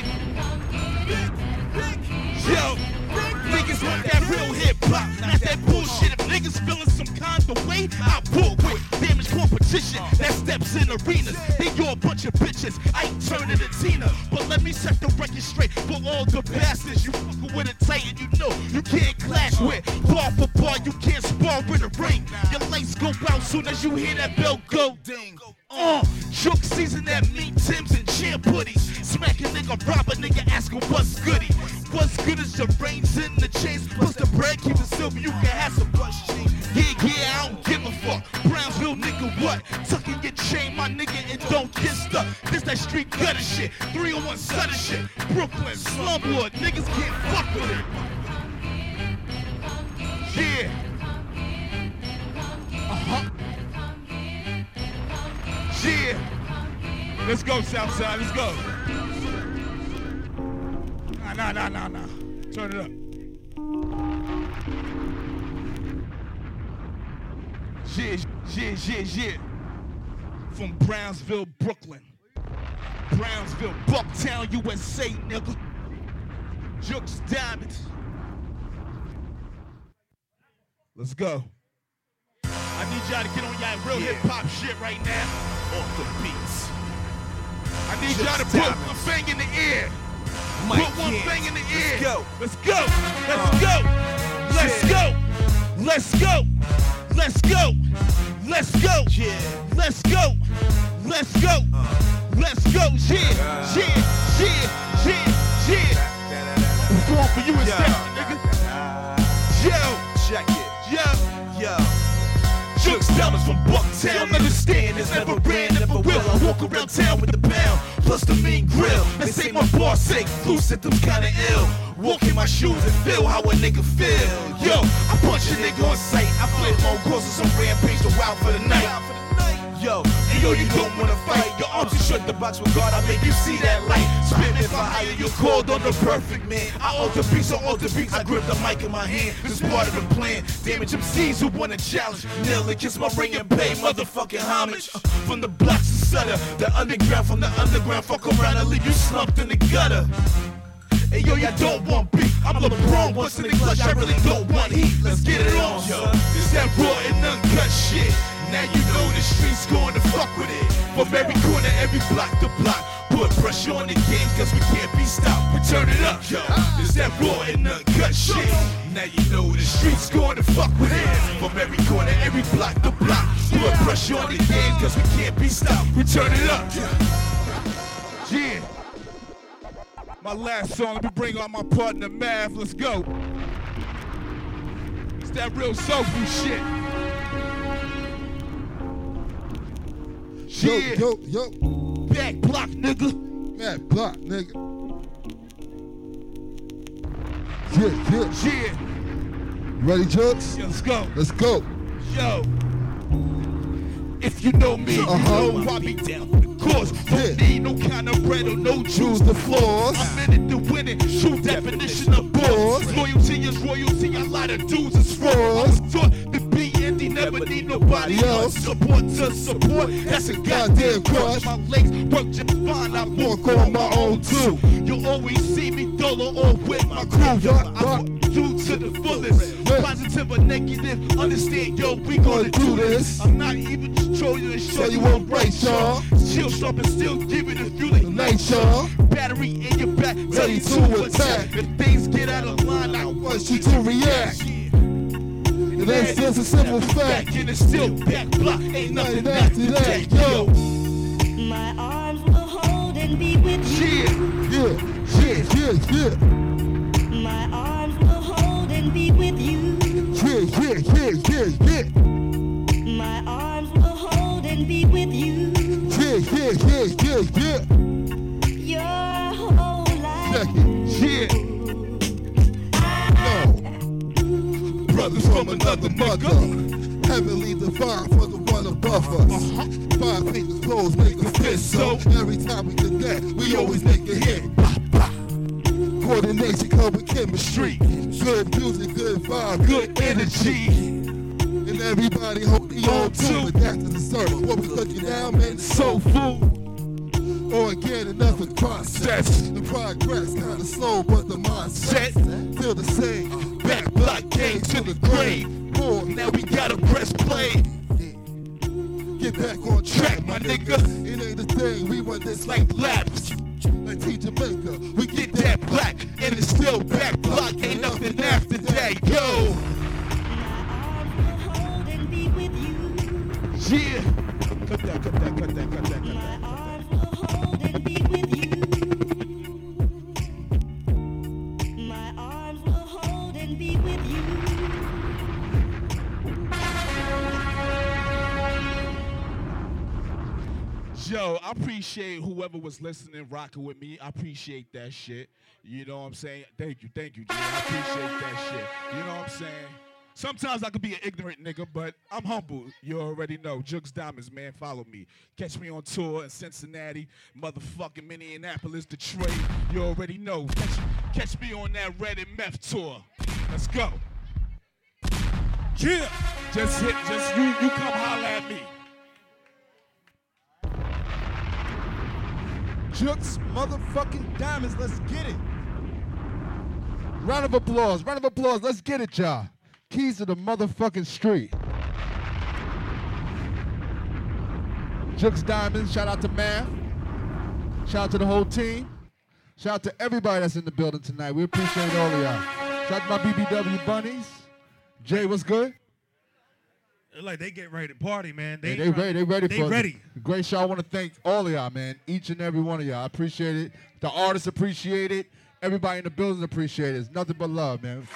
Yo. Niggas want that real hip-hop, not that bullshit. If niggas feeling some kind of way, I pull quick. Damage competition, that steps in arenas. They all a bunch of bitches, I ain't turning to Tina. But let me set the record straight for all the bastards. You fucking with a titan, you know you can't clash with. Bar for bar, you can't spar in the ring. Your lights go out soon as you hear that bell go ding. Uh, Joke season that meat Tims and champ hoodies. Smack a nigga, rob a nigga, ask him what's goody. What's good is your reins in the chains. Plus the bread, keep it silver, you can have some brush chain. Yeah, yeah, I don't give a fuck. Brownsville nigga, what? Tuck in your chain, my nigga, and don't get stuck. This that street gutter shit, three oh one Sutter shit. Brooklyn, slumwood, niggas can't fuck with it. Yeah. Uh-huh. Yeah. Let's go, Southside, let's go. Nah, nah, nah, nah, nah. Turn it up. Yeah, yeah, yeah, yeah. From Brownsville, Brooklyn. Brownsville, Bucktown, U S A, nigga. Jukes Diamonds. Let's go. I need y'all to get on y'all real yeah. hip-hop shit right now. Off the beats. I need y'all to put one thing in the air. Mike put one Kent. thing in the air. Let's go. Let's go. Let's go. Let's go. Let's go. Let's go. Let's go. Yeah. Let's go. Let's go. Let's go. Yeah. Yeah. Yeah. Yeah. Yeah. Perform for you instead, nigga. Yo. Check it. Yo. Yo. Jukes Diamonds from Bucktown, understand it's never ran, never will. I walk around town with the pound, plus the mean grill. This ain't my boss sake, flu symptoms kinda ill. Walk in my shoes and feel how a nigga feel. Yo, I punch a nigga on sight, I flip on courses on rampage to wild for the night. Yo, and yo, you don't wanna fight. Your arms are shut the box with God, I make you see that light. Spitting for higher, you called on the perfect man. I alter beats on alter beats, I grip the mic in my hand. This is part of the plan. Damage M Cs who wanna challenge. Kneel and kiss my ring and pay motherfucking homage. Uh, from the blocks of Sutter, the underground from the underground. Fuck around and leave you slumped in the gutter. Hey yo, y'all don't want beef. I'm LeBron, once in the clutch, I really don't want heat. Let's get it on, yo. It's that raw and uncut shit. Now you know the streets going to fuck with it. From every corner, every block to block. Put pressure on the game, cause we can't be stopped. We turn it up, yo. It's that raw and uncut shit. Now you know the streets going to fuck with it. From every corner, every block to block. Put pressure on the game, cause we can't be stopped. We turn it up, yeah. My last song, let me bring on my partner Mav, let's go. It's that real soulful shit. Yo, Yeah. yo, yo. Back block, nigga. Back block, nigga. Yeah, yeah. Yeah. You ready, Jukes? Yeah, let's go. Let's go. Yo. If you know me, Uh-huh. you know I be down for the cause. Don't Yeah. need no kind of bread or no juice to floors. I'm in it to win it. True definition of boss. Loyalty is royalty. A lot of dudes is fraud. I was taught to be indie, never need nobody else. Support to support. That's a goddamn crush. My legs work just fine. I walk on my own too. You'll always see me dolo or with my crew. I put you to the fullest. Hey. Positive or negative, understand, yo, we gonna do this. I'm not even trolling to show you won't break, y'all. Chill sharp and still giving a few like Night, y'all. Battery in your back, ready to attack. If things get out of line, I want you to react. And that's just a simple fact. And it's still back block, ain't nothing after that, yo. My arms will hold and be with you. Yeah, yeah, yeah, yeah. My arms will hold and be with you. Yeah, yeah, yeah, yeah, yeah. My arms will hold and be with you. Yeah, yeah, yeah, yeah, yeah. Your whole life. Yeah. No. Brothers from another mother. Heavenly divine for the one above us. Five fingers closed make a fist. So every time we connect, we always make a hit. Coordination come with chemistry. Good music, good vibe, good energy. And everybody hold the on to it. After the service, what we cooking now, man, soul food. Organic, nothing process. The progress kinda slow, but the mindset still the same. Back block game to the grave. More, now we gotta press play. Get back on track, my nigga. It ain't a thing, we run this like laps. Like T Jamaica, we get that black, and it's still back block. Ain't nothing after that, yo. Yeah. Cut that, cut that, cut that, cut that, cut that. Yo, I appreciate whoever was listening, rocking with me. I appreciate that shit. You know what I'm saying? Thank you, thank you, G. I appreciate that shit. You know what I'm saying? Sometimes I could be an ignorant nigga, but I'm humble. You already know. Jugs Diamonds, man, follow me. Catch me on tour in Cincinnati, motherfucking Minneapolis, Detroit. You already know. Catch, catch me on that Red and Meth tour. Let's go. Yeah. Just hit, just you, you come holler at me. Jugs motherfucking Diamonds, let's get it. Round of applause, round of applause, let's get it, y'all. Keys to the motherfucking street. Jugs Diamonds, shout out to Math. Shout out to the whole team. Shout out to everybody that's in the building tonight. We appreciate all of y'all. Shout out to my B B W bunnies. Jay, what's good? Like they get ready to party, man. They, Yeah, they ready. They ready they for ready. the great show. I want to thank all of y'all, man. Each and every one of y'all. I appreciate it. The artists appreciate it. Everybody in the building appreciate it. It's nothing but love, man.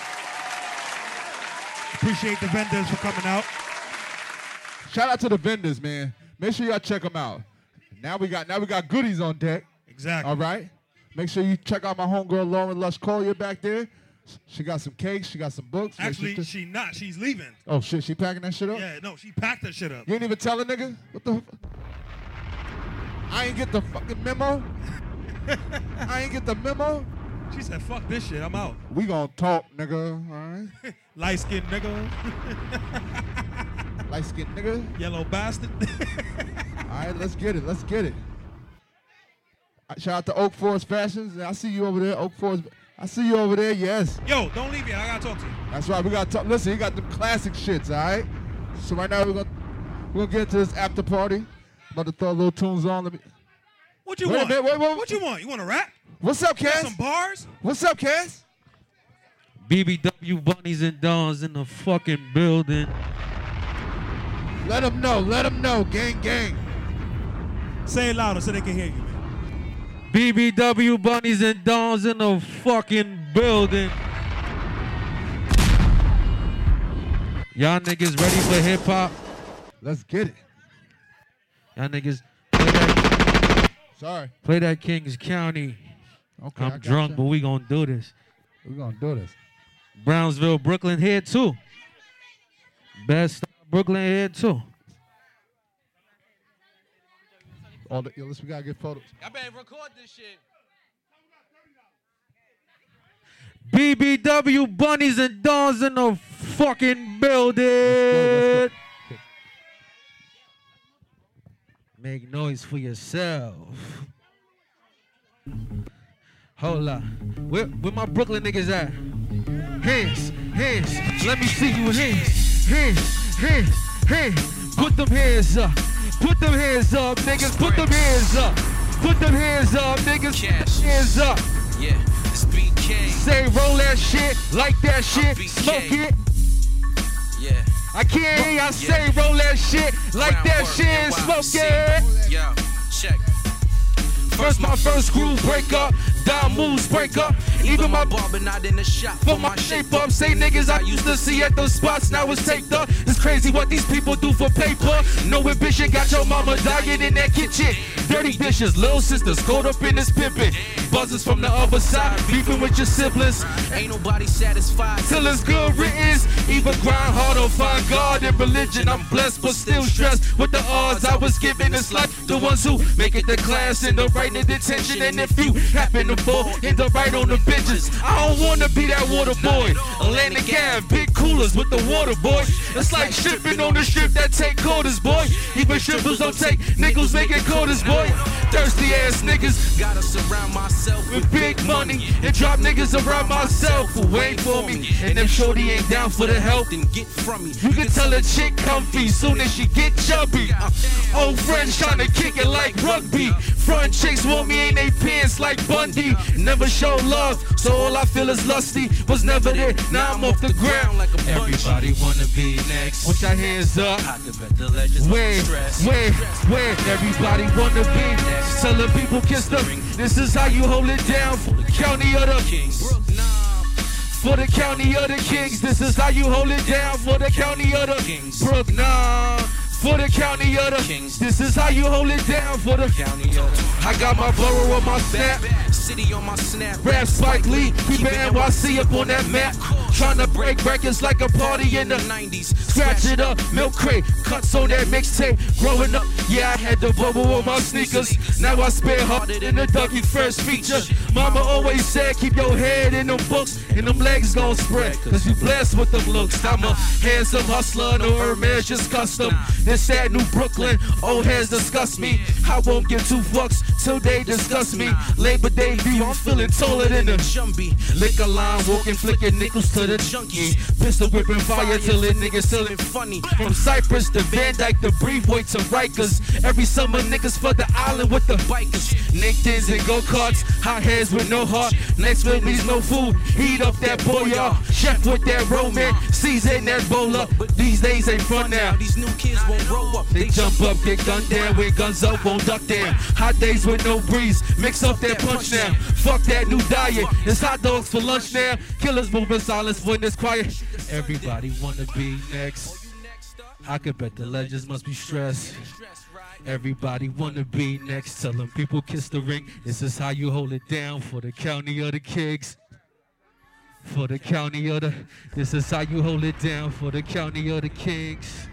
Appreciate the vendors for coming out. Shout out to the vendors, man. Make sure y'all check them out. Now we got now we got goodies on deck. Exactly. All right. Make sure you check out my homegirl Lauren Lush Collier back there. She got some cakes. She got some books. Make Actually, sure she not. She's leaving. Oh shit, she packing that shit up? Yeah, no, she packed that shit up. You ain't even tell a nigga? What the? I ain't get the fucking memo. I ain't get the memo. She said, "Fuck this shit. I'm out." We gonna talk, nigga. All right. Light skinned nigga. Light skinned nigga. Yellow bastard. All right, let's get it. Let's get it. Shout out to Oak Forest Fashions. I see you over there, Oak Forest. I see you over there. Yes. Yo, don't leave yet. I gotta talk to you. That's right. We gotta talk. Listen, you got them classic shits. All right. So right now we're gonna we're gonna get into this after party. About to throw a little tunes on. Let me. What you Wait a want? minute, wait, wait. What you want? You want to rap? What's up, You got Cass? some bars? What's up, Cass? B B W Bunnies and Dons in the fucking building. Let them know. Let them know. Gang, gang. Say it louder so they can hear you, man. B B W Bunnies and Dons in the fucking building. Y'all niggas ready for hip hop? Let's get it. Y'all niggas play that, Sorry. play that Kings County. Okay. I I'm got drunk, you. but we gonna do this. We gonna do this. Brownsville, Brooklyn here too. Best Brooklyn here too. All the, yo, listen, we gotta get photos. I better record this shit. B B W Bunnies and Dons in the fucking building. Let's go, let's go. Make noise for yourself. Hold up. Where, where my Brooklyn niggas at? Hands. hands. Let me see you hands, hands, hands, hands. Put them hands up. Put them hands up, niggas. Put them hands up. Put them hands up, niggas. Hands up. Yeah, it's B K. Say roll that shit, like that shit, smoke it. Yeah. I can't hear y'all say roll that shit, like that shit, smoke it. Yo, check. First my first groove break up, down moves break up. Even my barber not in the shop for my shape up. Say niggas I used to see at those spots, now it's taped up. It's crazy what these people do for paper. No ambition, got your mama dying in that kitchen. Dirty dishes, little sisters caught up in this pimpin'. Buzzers from the other side, beefing with your siblings. Ain't nobody satisfied till it's good riddance. Even grind hard or find God in religion. I'm blessed but still stressed with the odds I was given. It's like the ones who make it to class in the right in detention. And if you happen to fall in the right on the benches, I don't wanna be that water boy. Atlantic Ave, big coolers with the water boy. It's like shipping on the ship that take quarters, boy. Even shippers don't take nickels making quarters, boy. Thirsty ass niggas gotta surround myself with big money and drop niggas around myself who wait for me. And if shorty ain't down for the help, then get from me. You can tell a chick comfy soon as she get chubby. Uh, old friends tryna kick it like rugby. Front chicks want me in they pants like Bundy. Never show love, so all I feel is lusty. Was never there, now I'm off the ground like a everybody wanna be next. Put your hands up. I could bet the legends where, where, where? Everybody wanna be next. Telling people kiss them. This is how you hold it down for the county of the kings. For the county of the kings. This is how you hold it down for the county of the kings. Brook, nah. For the county of the kings. This is how you hold it down for the county of the. I got my borough on my snap. City on my snap. Rap Spike Lee, keeping N Y C up on that map. Trying to break records like a party in the nineties. Scratch it up, milk crate, cuts on that mixtape. Growing up, yeah, I had the bubble on my sneakers. Now I spare harder than the Dougie first feature. Mama always said, keep your head in them books and them legs gon' spread. Cause you blessed with them looks. I'm a handsome hustler, no Hermes, just custom. This that New Brooklyn, old heads disgust me. I won't give two fucks till they discuss me. Labor Day view, I'm feeling taller than a Jumbie. Liquor line, walking, flicking nickels to the junkie. Pistol whipping fire till it niggas feeling funny. From Cypress to Van Dyke to Brevoort to Rikers. Every summer niggas flood the island with the bikers. Nickens and go-karts, hot heads with no heart. Next with means no food, heat up that boyard. Chef with that roman, season that bowl up. But these days ain't fun now. These new kids won't roll up. They jump up, get gunned down, with guns up, won't duck down. Hot days with no breeze, mix up that punch now. Fuck that new diet, it's hot dogs for lunch now. Killers moving silence when it's quiet. Everybody wanna be next. I could bet the legends must be stressed. Everybody wanna be next. Tell them people kiss the ring. This is how you hold it down for the county of the kings. For the county of the, this is how you hold it down for the county of the kings.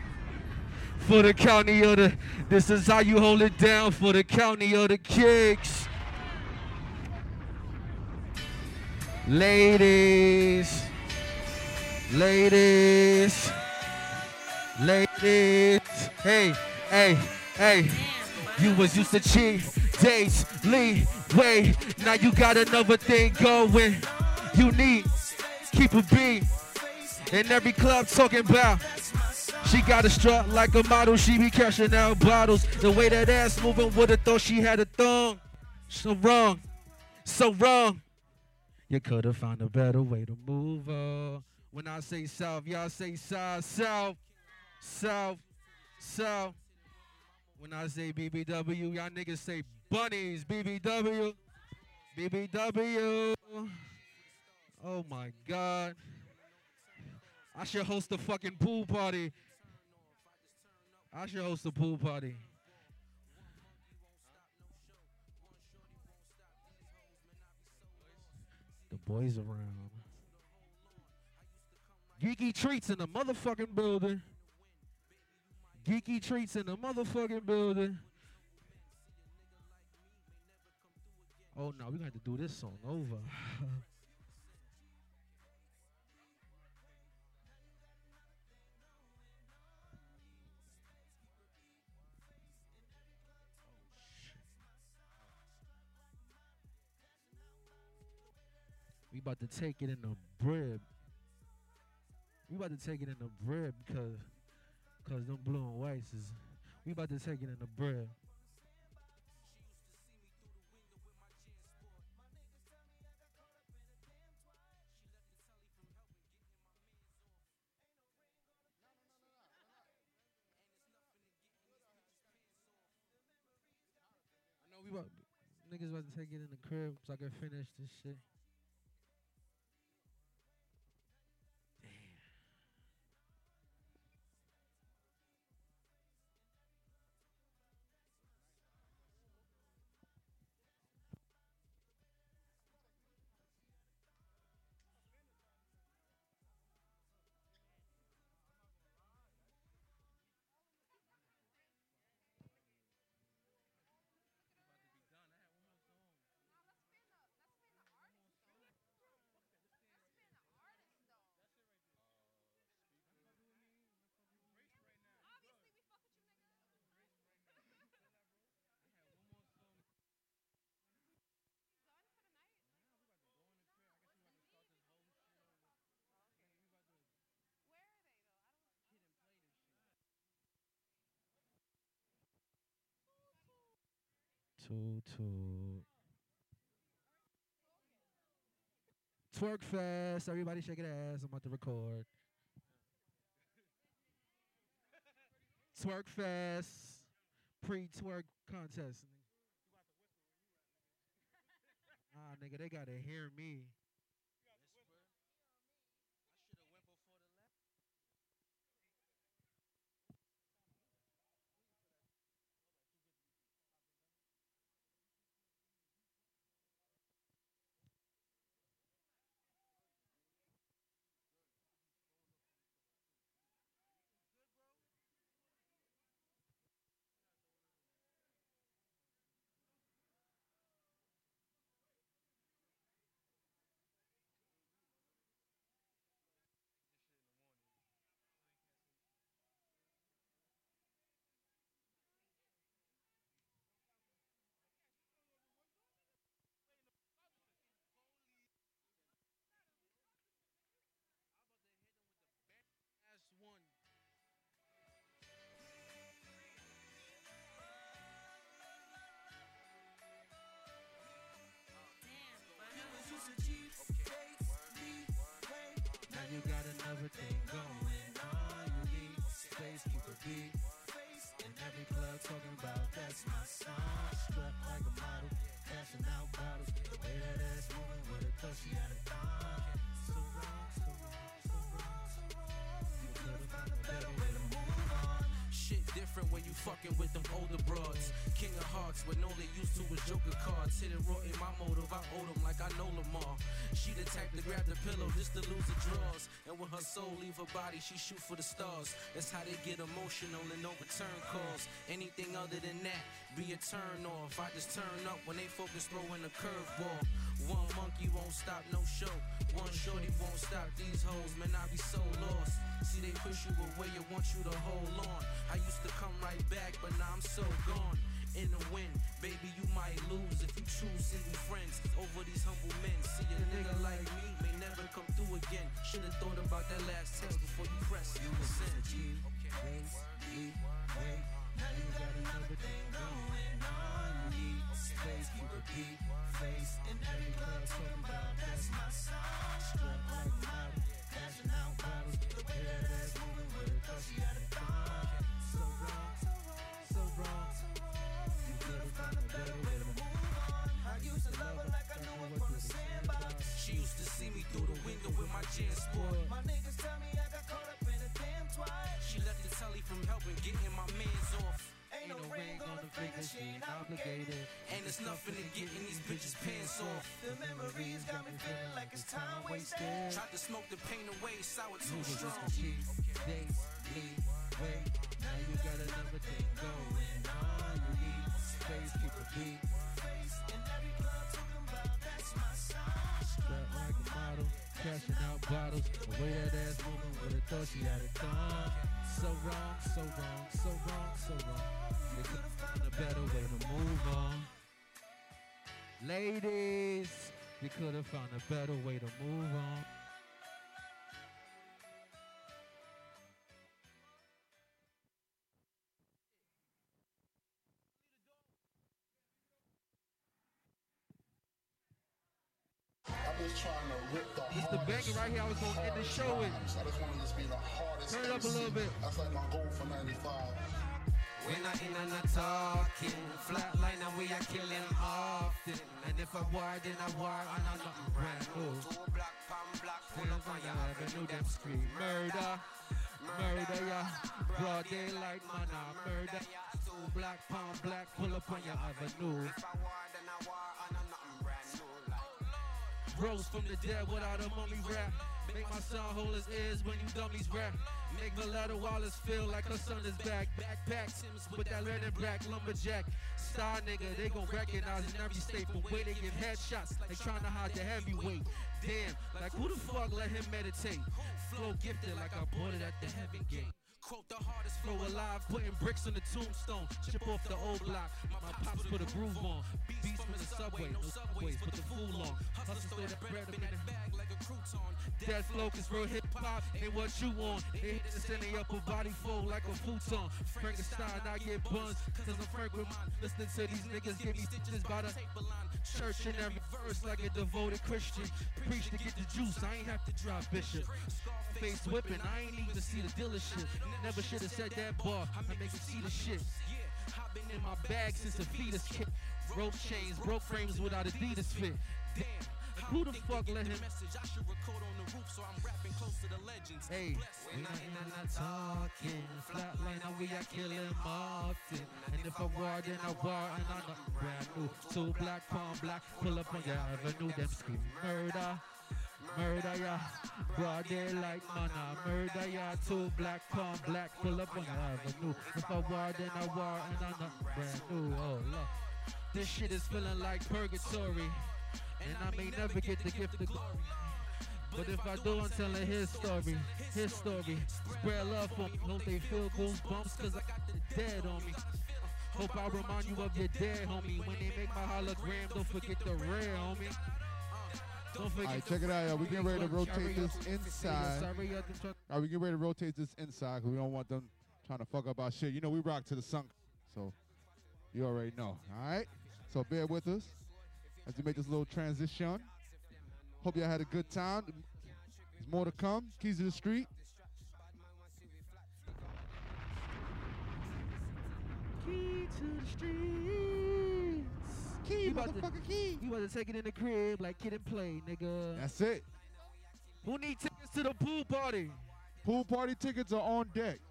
For the county of the, this is how you hold it down for the county of the kings. Ladies, ladies, ladies, hey, hey, hey, you was used to cheat, dates, lead, way, now you got another thing going. You need, keep a beat, in every club talking about. She got a strut like a model, she be cashing out bottles. The way that ass moving, would've thought she had a thong. So wrong, so wrong. You could've found a better way to move her. When I say south, y'all say south, south, south, south. When I say B B W, y'all niggas say bunnies, B B W, B B W. Oh my God. I should host a fucking pool party. I should host a pool party. The boys around. Geeky treats in the motherfucking building. Geeky treats in the motherfucking building. Oh no, we're gonna have to do this song over. We about to take it in the brib. We about to take it in the bread because, because them blue and whites is. We about to take it in the bread. I know we about niggas about to take it in the crib so I can finish this shit. Toot toot. Twerk fest. Everybody shake their ass. I'm about to record. Twerk fest. Pre-twerk contest. Ah, nigga, they gotta hear me. Last one. Now you got another thing going on. You need space, keep a beat. In every club talking about that's my song. Strapped like a model, cashing out bottles. The way that ass moving with a thought she had a thong. So wrong, so wrong, so wrong, so wrong. You could've found a better way to move on. Shit different when you fucking with them older broads. King of Hearts when all they used to was Joker cards. Hit it raw in my motive, I owe them like I know Lamar. She the type to grab the pillow just to lose the drawers. And when her soul leave her body, she shoot for the stars. That's how they get emotional and no return calls. Anything other than that, be a turn off. I just turn up when they focus throwing a curveball. One monkey won't stop, no show. One shorty won't stop these hoes, man, I be so lost. See, they push you away and want you to hold on. I used to come right back, but now I'm so gone. In the wind, baby, you might lose if you choose single friends over these humble men. See, a nigga like me may never come through again. Should've thought about that last text before you press you send. Okay. Wait, wait, wait. Now you got another thing going on. You need space, keep a beat, face. In every club talking about that's my song. Strapped like a model, cashing out bottles. The way that ass moving with a thought she had a thong. So wrong, so wrong, so wrong. You could've found a better way to move on. I used to love her like I knew her from the sandbox. She used to see me through the window with my Jan Sport. My niggas tell me I got caught up in a damn twice. She left the telly from helping getting my mans off. Ain't no ring on the finger, she ain't obligated. And it's nothing to getting these bitches pants off. The memories got me feeling like it's time wasted. Tried to smoke the pain away, sour too Niggas strong. just cheat, date, leave, wait. Now you got another thing going on. You need space, keep a beat. In every club talking about that's my song. Strapped like a model, cashing out bottles. The way that ass moving with a thought she had a thong. So wrong, so wrong, so wrong, so wrong. They could've found a better way to move on. Ladies, you could've found a better way to move on. It's the banger right here. I was gonna end the show with. Turn it up a little bit. That's like my goal for ninety-five. We're not in and not talking. Flatline and we are killing often. And if I war, then I war, and I'm nothing brand new. Two black palm black, full of fire, avenue, them scream murder. Murder, yeah. Broad daylight, man, I murder. Two black palm black, pull up on your avenue. If I war, then I war, and I'm nothing brand new. Rose from the dead without a mummy rap. Make my son hold his ears when you dummies rap. Make Valletta Wallace feel like her son is back. Backpack Sims with that red and black lumberjack. Star nigga, they gon' recognize in every state from where they give headshots. They trying to hide the heavyweight. Damn, like who the fuck let him meditate? Flow gifted like I bought it at the heaven gate. Quote the hardest flow alive, putting bricks on the tombstone. Chip off the old block, my pops put a groove on. Beats from the subway, no subways, put the fool on. Hustle throw that bread up in that bag like a crouton. That flow is real hip hop, ain't what you want. They hit the center upper body fold like a futon. Frankenstein, I get buns, cause I'm frank with mine. Listening to these niggas give me stitches by the church in every verse like a devoted Christian. Preach to get the juice, I ain't have to drop Bishop. Face whipping, I ain't even see the dealership. Never should have said that bar, I make you see the shit. I've been in my bag since a fetus kid. Rope chains, broke frames without Adidas fit. Damn, who the fuck let him? I should record on the roof, so I'm rapping close to the legends. Hey, we not in and not talking. Flatline and we are killing often. And if I war, then I war, and I'm nothing brand new. Two black palm black, pull up on your avenue, them scream murder. Murder, yeah. Broad daylight, man, I murder, yeah. Two black palm black, pull up on your avenue. If I war, then I war, and I'm nothing brand new. Oh, look. This shit is feeling like purgatory. And I may never get the gift of glory. But if I do, I'm telling his story. His story. Spread love for me. Hope they feel goosebumps, cause I got the dead on me. Hope I remind you of your dead, homie. When they make my hologram, don't forget the rare, homie. Don't forget. All right, check it out, yo. We getting ready to rotate this inside. All right, we getting ready to rotate this inside because we don't want them trying to fuck up our shit. You know, we rock to the sunk, so you already know. All right? So bear with us as we make this little transition. Hope y'all had a good time. There's more to come. Keys to the street. Key to the streets. Key, you about motherfucker, to, key. You about to take it in the crib like Kid and Play, nigga. That's it. Who need tickets to the pool party? Pool party tickets are on deck.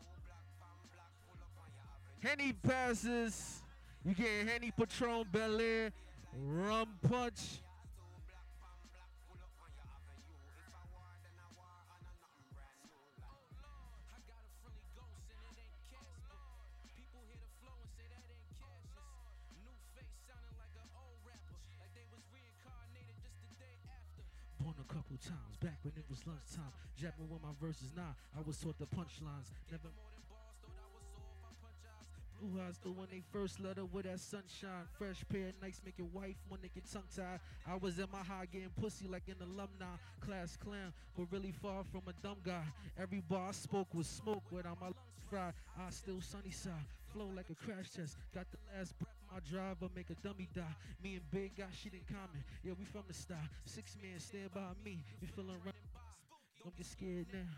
Henny passes. You getting Henny, Patron, Bel Air, Rum Punch. Born a couple times, back when it was lunchtime. Jabbing with my verses, nah, I was taught the punchlines. Never more than bars, thought I was soft, I punch eyes. Blue eyes, the one they first letter with that sunshine. Fresh pair of nights, make your wife one that get tongue tied. I was in my high getting pussy like an alumni. Class clown, but really far from a dumb guy. Every bar I spoke was smoke without my lungs fried. I still sunny side, flow like a crash test. Got the last breath. My driver make a dummy die. Me and Big got shit in common. Yeah, we from the style. Six men stand by me. You feeling right? Don't get scared now.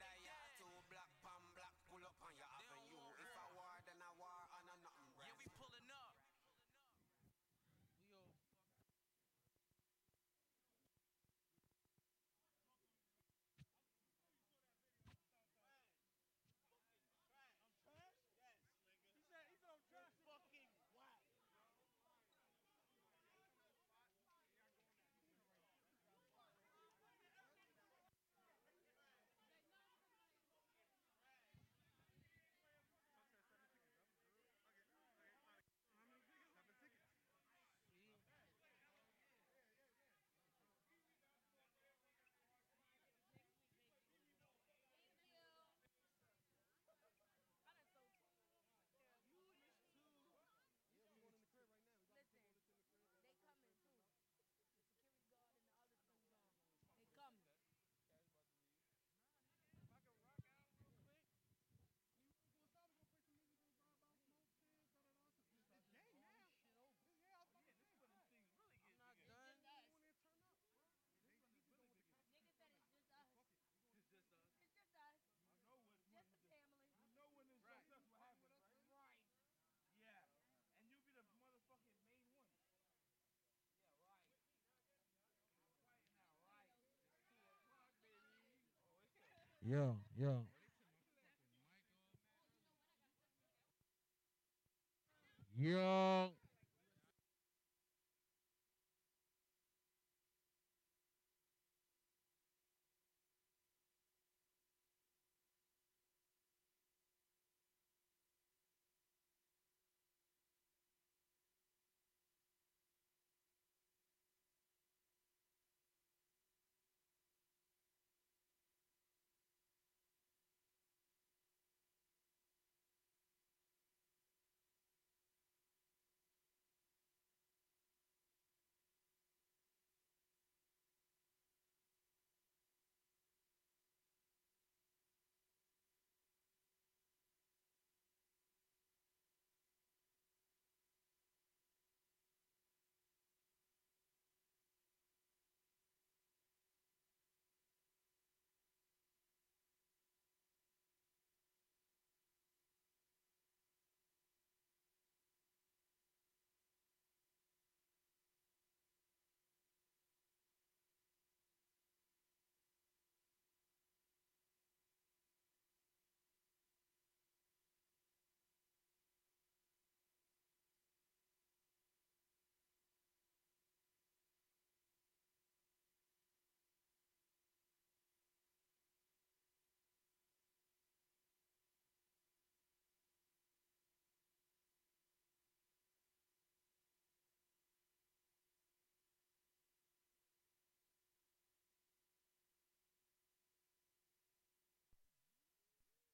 Pull up on your avenue. If I war, then I war, and I'm nothing brand. Yeah, yeah. Young.